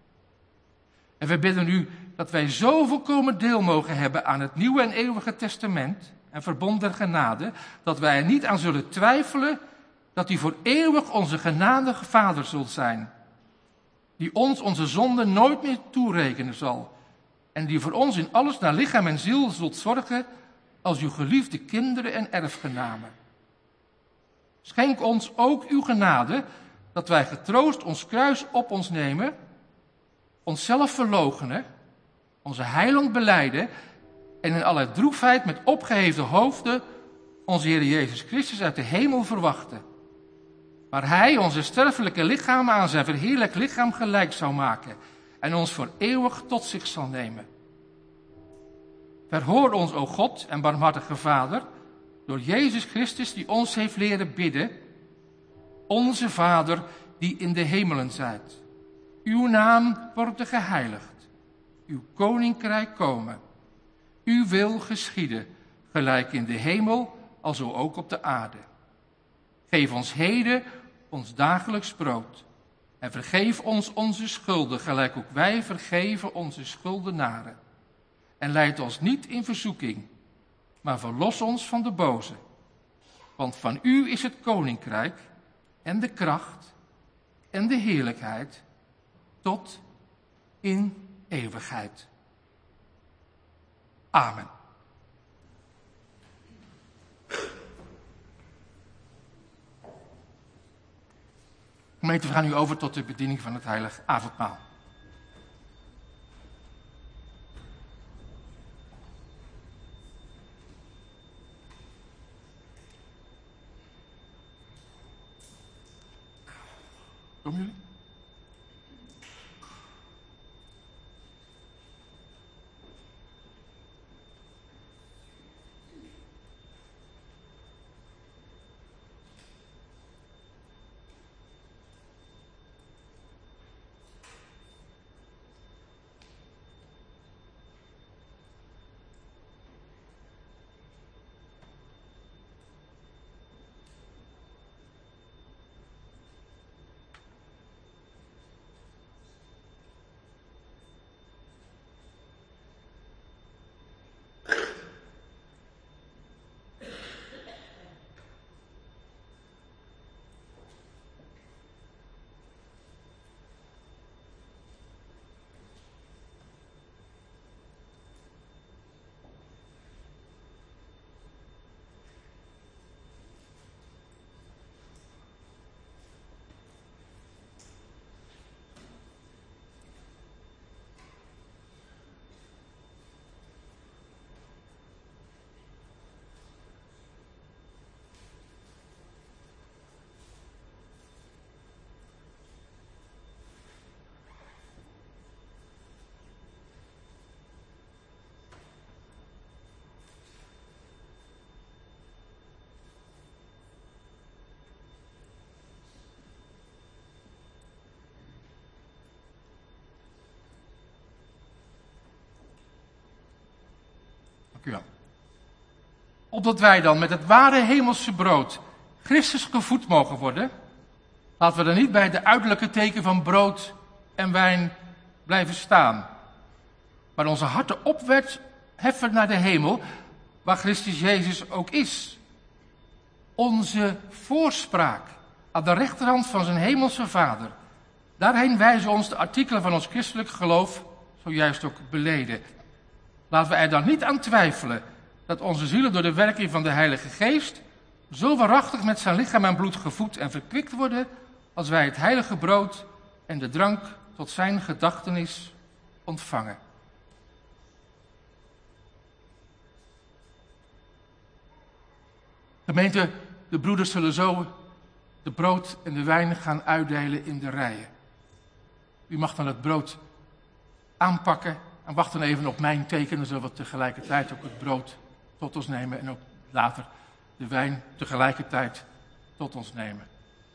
Speaker 2: En we bidden u dat wij zo volkomen deel mogen hebben aan het nieuwe en eeuwige testament en verbond der genade, dat wij er niet aan zullen twijfelen dat u voor eeuwig onze genadige Vader zult zijn, die ons onze zonden nooit meer toerekenen zal en die voor ons in alles naar lichaam en ziel zult zorgen als uw geliefde kinderen en erfgenamen. Schenk ons ook uw genade, dat wij getroost ons kruis op ons nemen, onszelf verloochenen, onze heiland belijden en in alle droefheid met opgeheven hoofden onze Heer Jezus Christus uit de hemel verwachten. Waar hij onze sterfelijke lichamen aan zijn verheerlijk lichaam gelijk zou maken en ons voor eeuwig tot zich zal nemen. Verhoor ons, o God en barmhartige Vader, door Jezus Christus die ons heeft leren bidden, onze Vader die in de hemelen zijt. Uw naam wordt geheiligd, uw koninkrijk komen. Uw wil geschieden, gelijk in de hemel, alzo ook op de aarde. Geef ons heden ons dagelijks brood. En vergeef ons onze schulden, gelijk ook wij vergeven onze schuldenaren. En leid ons niet in verzoeking, maar verlos ons van de boze. Want van u is het koninkrijk en de kracht en de heerlijkheid tot in eeuwigheid. Amen. Gemeente, we gaan nu over tot de bediening van het heilig avondmaal. Komen jullie? Dank u wel. Opdat wij dan met het ware hemelse brood Christus gevoed mogen worden, laten we dan niet bij de uiterlijke teken van brood en wijn blijven staan, maar onze harten opheffen naar de hemel, waar Christus Jezus ook is. Onze voorspraak aan de rechterhand van zijn hemelse Vader. Daarheen wijzen ons de artikelen van ons christelijk geloof zojuist ook beleden. Laten we er dan niet aan twijfelen dat onze zielen door de werking van de Heilige Geest zo waarachtig met zijn lichaam en bloed gevoed en verkwikt worden, als wij het heilige brood en de drank tot zijn gedachtenis ontvangen. Gemeente, de broeders zullen zo de brood en de wijn gaan uitdelen in de rijen. U mag dan het brood aanpakken en wacht dan even op mijn teken. Dan zullen we tegelijkertijd ook het brood tot ons nemen en ook later de wijn tegelijkertijd tot ons nemen.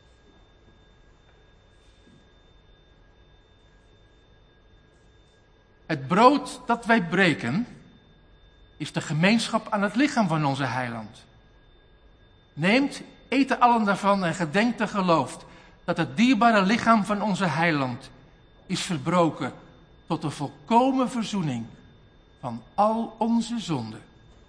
Speaker 2: Het brood dat wij breken is de gemeenschap aan het lichaam van onze heiland. Neemt, eet allen daarvan en gedenkt en gelooft dat het dierbare lichaam van onze heiland is verbroken tot de volkomen verzoening van al onze zonden.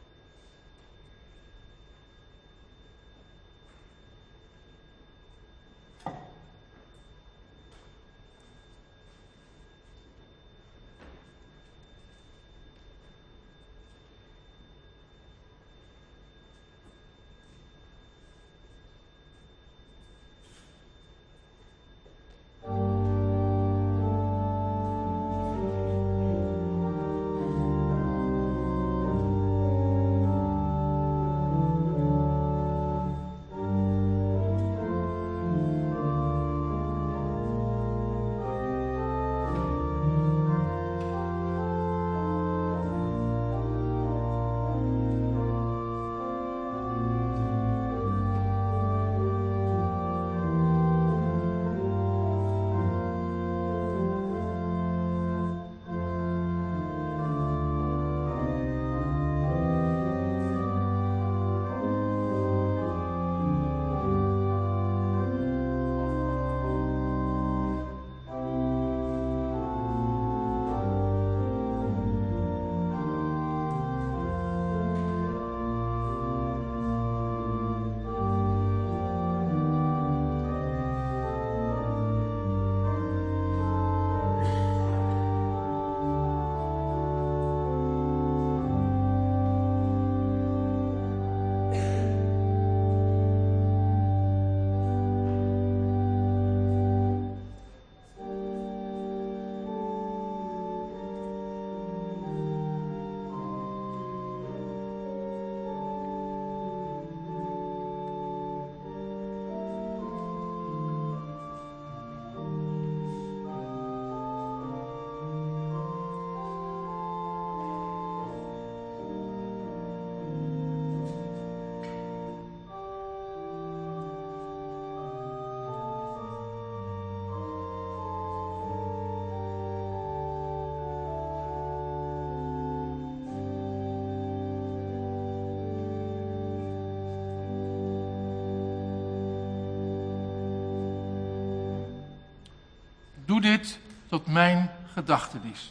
Speaker 2: Doe dit tot mijn gedachtenis.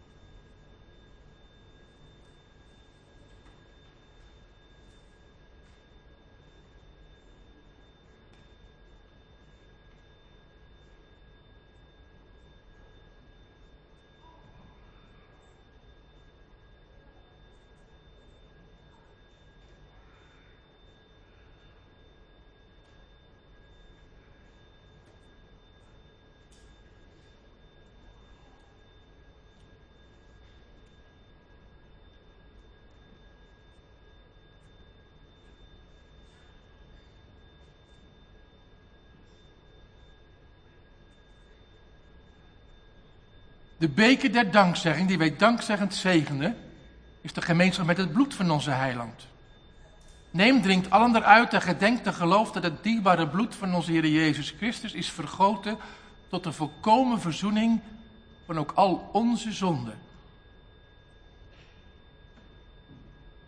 Speaker 2: De beker der dankzegging, die wij dankzeggend zegenen, is de gemeenschap met het bloed van onze heiland. Neem, drinkt allen eruit en gedenkt en gelooft dat het dierbare bloed van onze Heer Jezus Christus is vergoten tot de volkomen verzoening van ook al onze zonden.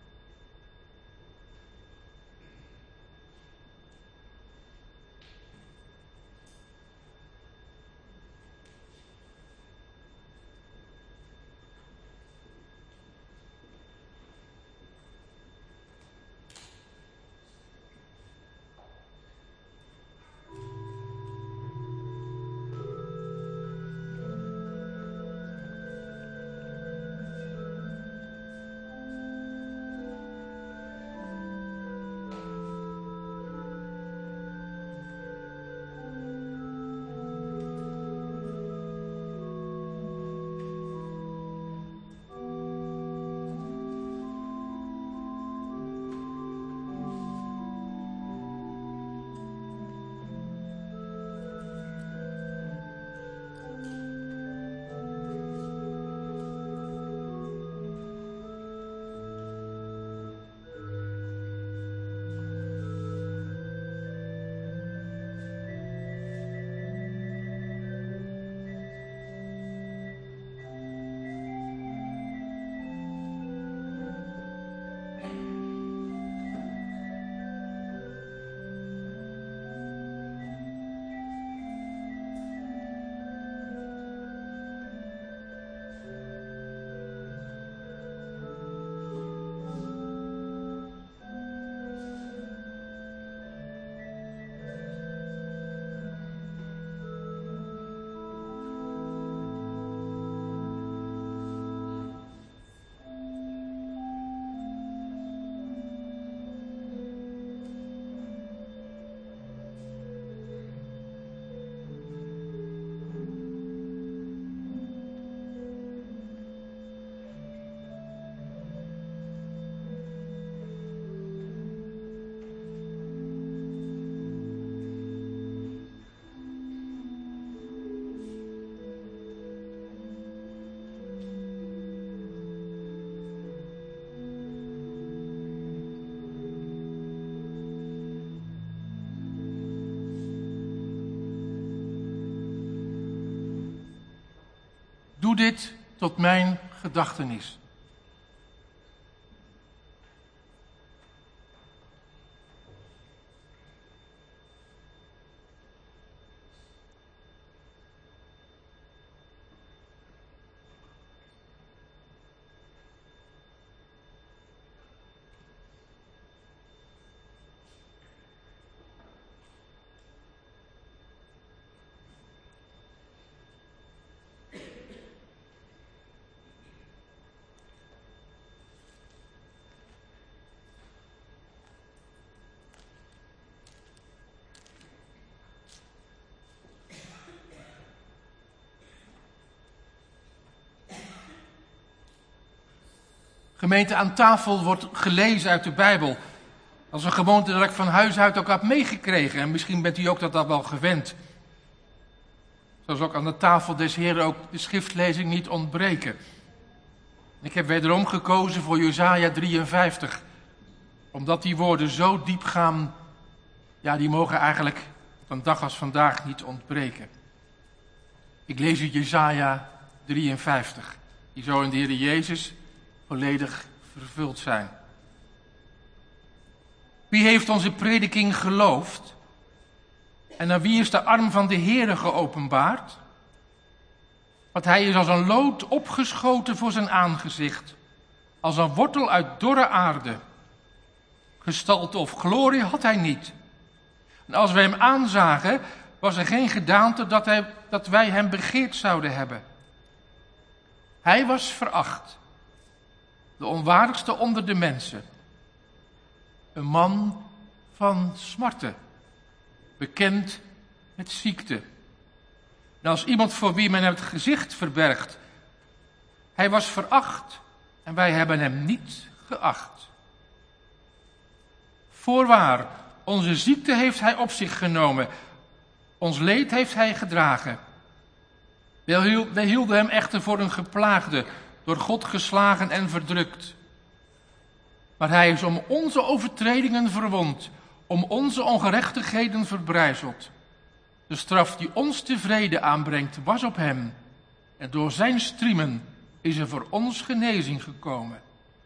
Speaker 2: Doe dit tot mijn gedachtenis. Gemeente, aan tafel wordt gelezen uit de Bijbel. Als een gewoonte dat ik van huis uit ook had meegekregen. En misschien bent u ook dat wel gewend. Zoals ook aan de tafel des Heren ook de schriftlezing niet ontbreken. Ik heb wederom gekozen voor Jesaja 53. Omdat die woorden zo diep gaan. Ja, die mogen eigenlijk op een dag als vandaag niet ontbreken. Ik lees u Jesaja 53. Die zo in de Heer Jezus volledig vervuld zijn. Wie heeft onze prediking geloofd? En aan wie is de arm van de Heere geopenbaard? Want hij is als een lood opgeschoten voor zijn aangezicht, als een wortel uit dorre aarde. Gestalte of glorie had hij niet. En als wij hem aanzagen, was er geen gedaante dat wij hem begeerd zouden hebben. Hij was veracht, de onwaardigste onder de mensen. Een man van smarten, bekend met ziekte. En als iemand voor wie men het gezicht verbergt. Hij was veracht en wij hebben hem niet geacht. Voorwaar, onze ziekte heeft hij op zich genomen. Ons leed heeft hij gedragen. Wij hielden hem echter voor een geplaagde, door God geslagen en verdrukt. Maar hij is om onze overtredingen verwond, om onze ongerechtigheden verbrijzeld. De straf die ons tevreden aanbrengt was op hem. En door zijn striemen is er voor ons genezing gekomen.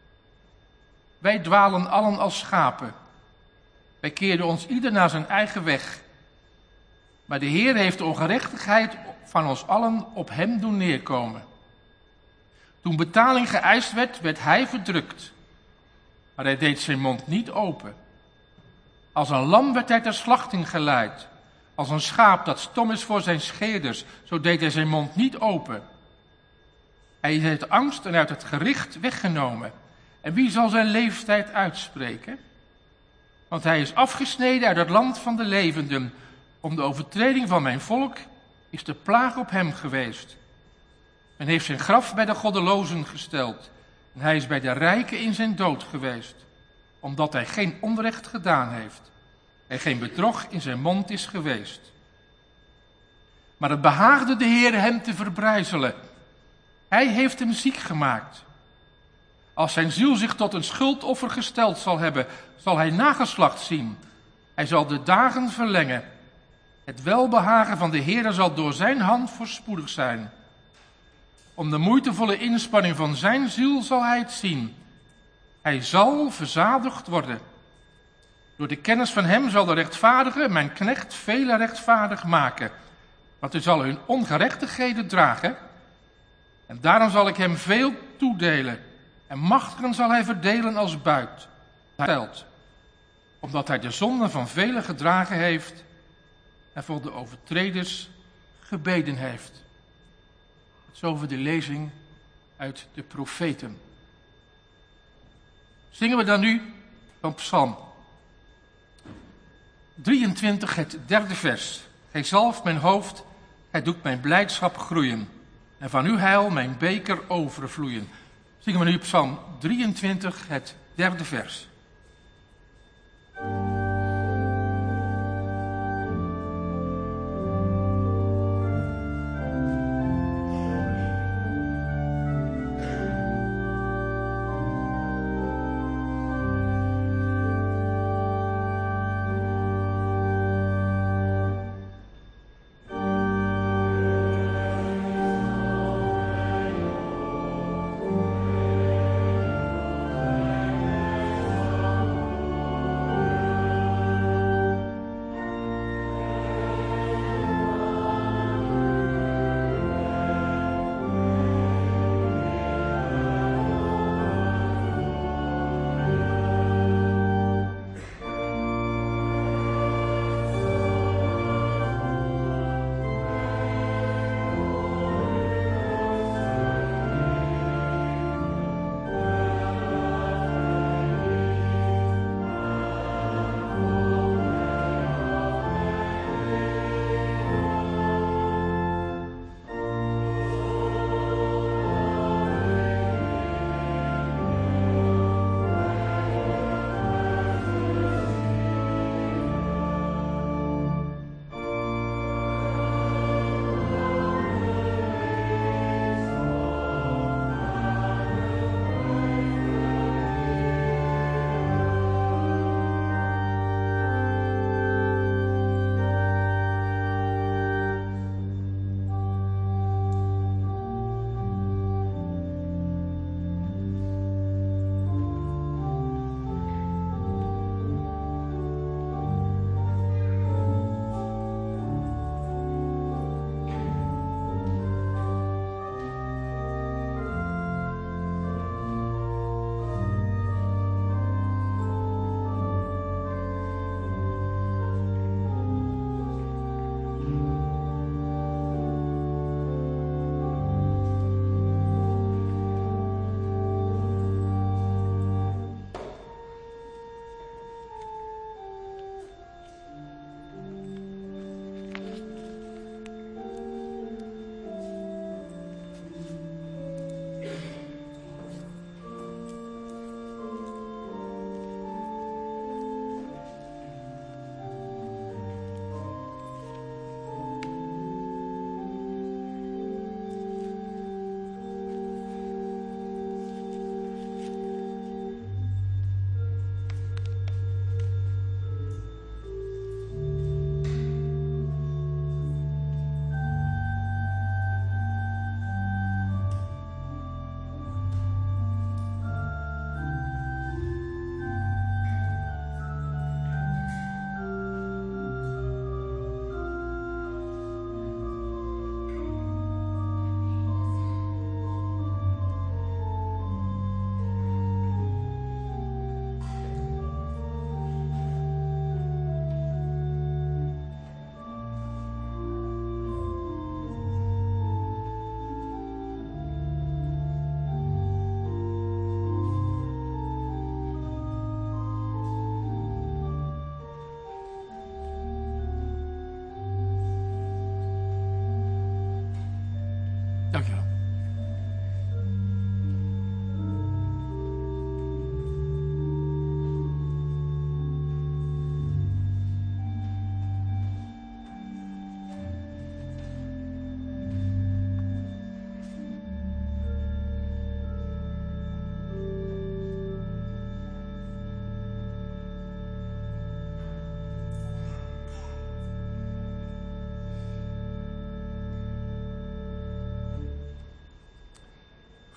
Speaker 2: Wij dwalen allen als schapen. Wij keerden ons ieder naar zijn eigen weg. Maar de Heer heeft de ongerechtigheid van ons allen op hem doen neerkomen. Toen betaling geëist werd, werd hij verdrukt. Maar hij deed zijn mond niet open. Als een lam werd hij ter slachting geleid. Als een schaap dat stom is voor zijn scheerders, zo deed hij zijn mond niet open. Hij is uit angst en uit het gericht weggenomen. En wie zal zijn leeftijd uitspreken? Want hij is afgesneden uit het land van de levenden. Om de overtreding van mijn volk is de plaag op hem geweest. Men heeft zijn graf bij de goddelozen gesteld. En hij is bij de rijken in zijn dood geweest. Omdat hij geen onrecht gedaan heeft. En geen bedrog in zijn mond is geweest. Maar het behaagde de Heer hem te verbrijzelen. Hij heeft hem ziek gemaakt. Als zijn ziel zich tot een schuldoffer gesteld zal hebben, zal hij nageslacht zien. Hij zal de dagen verlengen. Het welbehagen van de Heer zal door zijn hand voorspoedig zijn. Om de moeitevolle inspanning van zijn ziel zal hij het zien. Hij zal verzadigd worden. Door de kennis van hem zal de rechtvaardige, mijn knecht, vele rechtvaardig maken. Want hij zal hun ongerechtigheden dragen. En daarom zal ik hem veel toedelen. En machtigen zal hij verdelen als buit. Omdat hij de zonde van velen gedragen heeft. En voor de overtreders gebeden heeft. Zo over de lezing uit de profeten. Zingen we dan nu van Psalm 23, het 3e vers. Gij zalft mijn hoofd, gij doet mijn blijdschap groeien. En van uw heil mijn beker overvloeien. Zingen we nu Psalm 23, het 3e vers.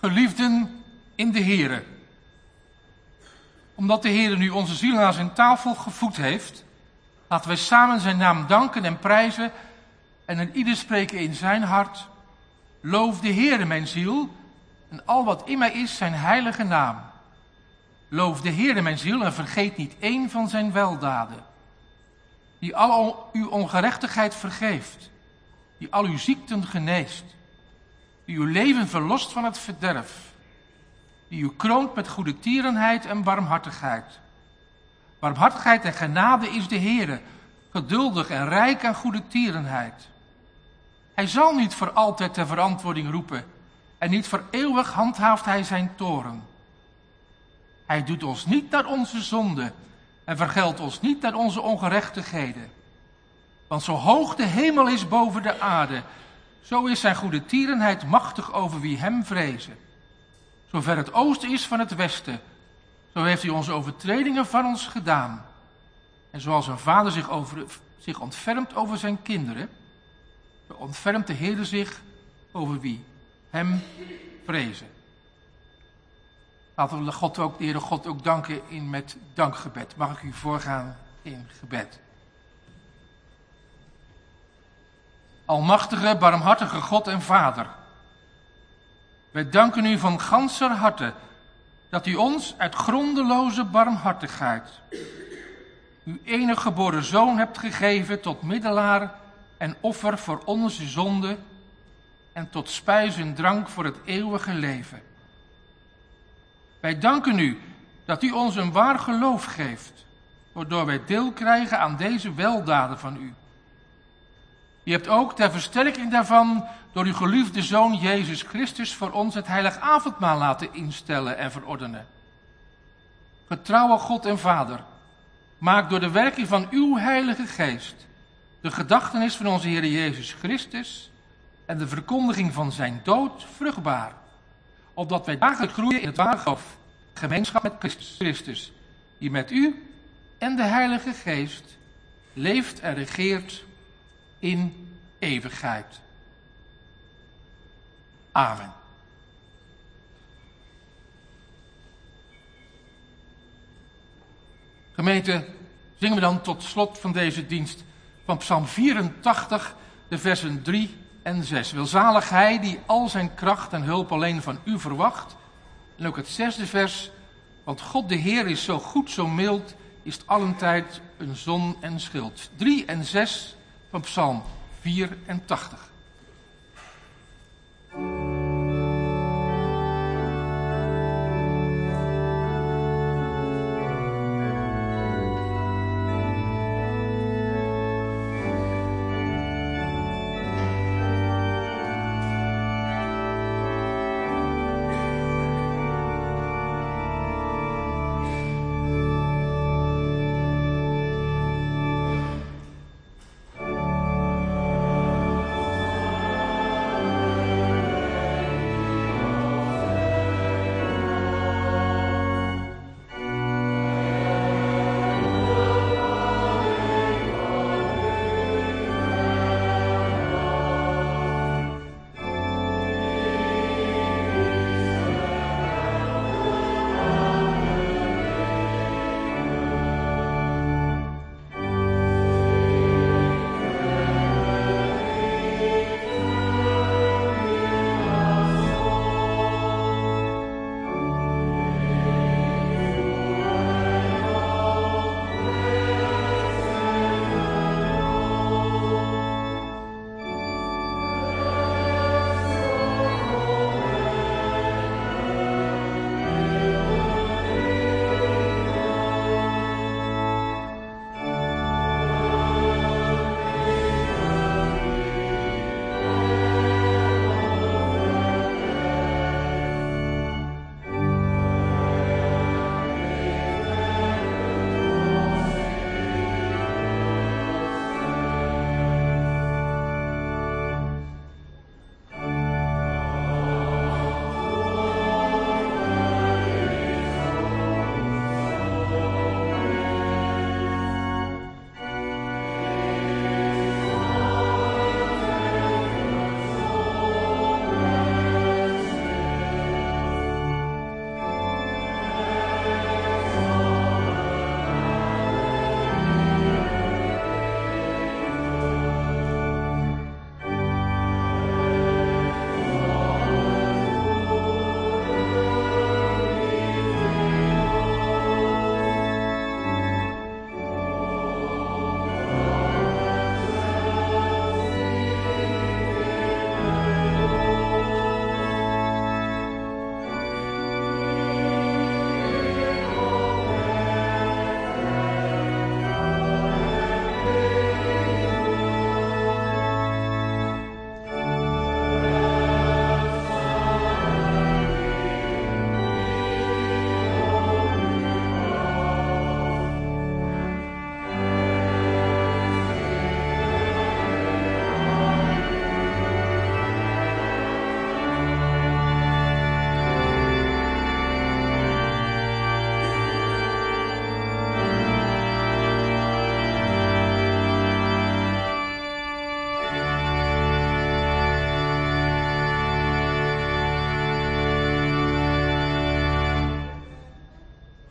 Speaker 2: Geliefden in de Here. Omdat de Heer nu onze ziel aan zijn tafel gevoed heeft, laten wij samen zijn naam danken en prijzen en een ieder spreken in zijn hart. Loof de Heere mijn ziel en al wat in mij is zijn heilige naam. Loof de Heere mijn ziel en vergeet niet één van zijn weldaden. Die al uw ongerechtigheid vergeeft, die al uw ziekten geneest, die uw leven verlost van het verderf, die u kroont met goedertierenheid en barmhartigheid. Barmhartigheid en genade is de Heere, geduldig en rijk aan goedertierenheid. Hij zal niet voor altijd ter verantwoording roepen en niet voor eeuwig handhaaft hij zijn toorn. Hij doet ons niet naar onze zonde en vergeldt ons niet naar onze ongerechtigheden. Want zo hoog de hemel is boven de aarde, zo is zijn goedertierenheid machtig over wie hem vrezen. Zover het oosten is van het westen, zo heeft hij onze overtredingen van ons gedaan. En zoals een vader zich ontfermt over zijn kinderen, zo ontfermt de Heer zich over wie hem vrezen. Laten we de Heere God ook danken met dankgebed. Mag ik u voorgaan in gebed. Almachtige, barmhartige God en Vader, wij danken u van ganser harte dat u ons uit grondeloze barmhartigheid uw enige geboren Zoon hebt gegeven tot middelaar en offer voor onze zonde en tot spijs en drank voor het eeuwige leven. Wij danken u dat u ons een waar geloof geeft, waardoor wij deel krijgen aan deze weldaden van u. U hebt ook ter versterking daarvan door uw geliefde Zoon Jezus Christus voor ons het heilig avondmaal laten instellen en verordenen. Getrouwe God en Vader, maak door de werking van uw Heilige Geest de gedachtenis van onze Heer Jezus Christus en de verkondiging van zijn dood vruchtbaar, opdat wij dagelijks groeien in het ware geloof, gemeenschap met Christus, die met u en de Heilige Geest leeft en regeert in eeuwigheid. Amen. Gemeente, zingen we dan tot slot van deze dienst van Psalm 84, de versen 3 en 6. Welzalig hij die al zijn kracht en hulp alleen van u verwacht. En ook het 6e vers. Want God de Heer is zo goed, zo mild, is allentijd een zon en schild. 3 en 6 van Psalm 84.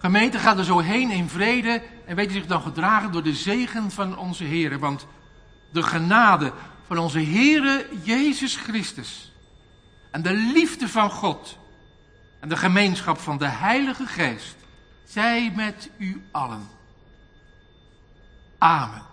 Speaker 2: Gemeente, gaat er zo heen in vrede en weet u zich dan gedragen door de zegen van onze Heer. Want de genade van onze Heere Jezus Christus en de liefde van God en de gemeenschap van de Heilige Geest zij met u allen. Amen.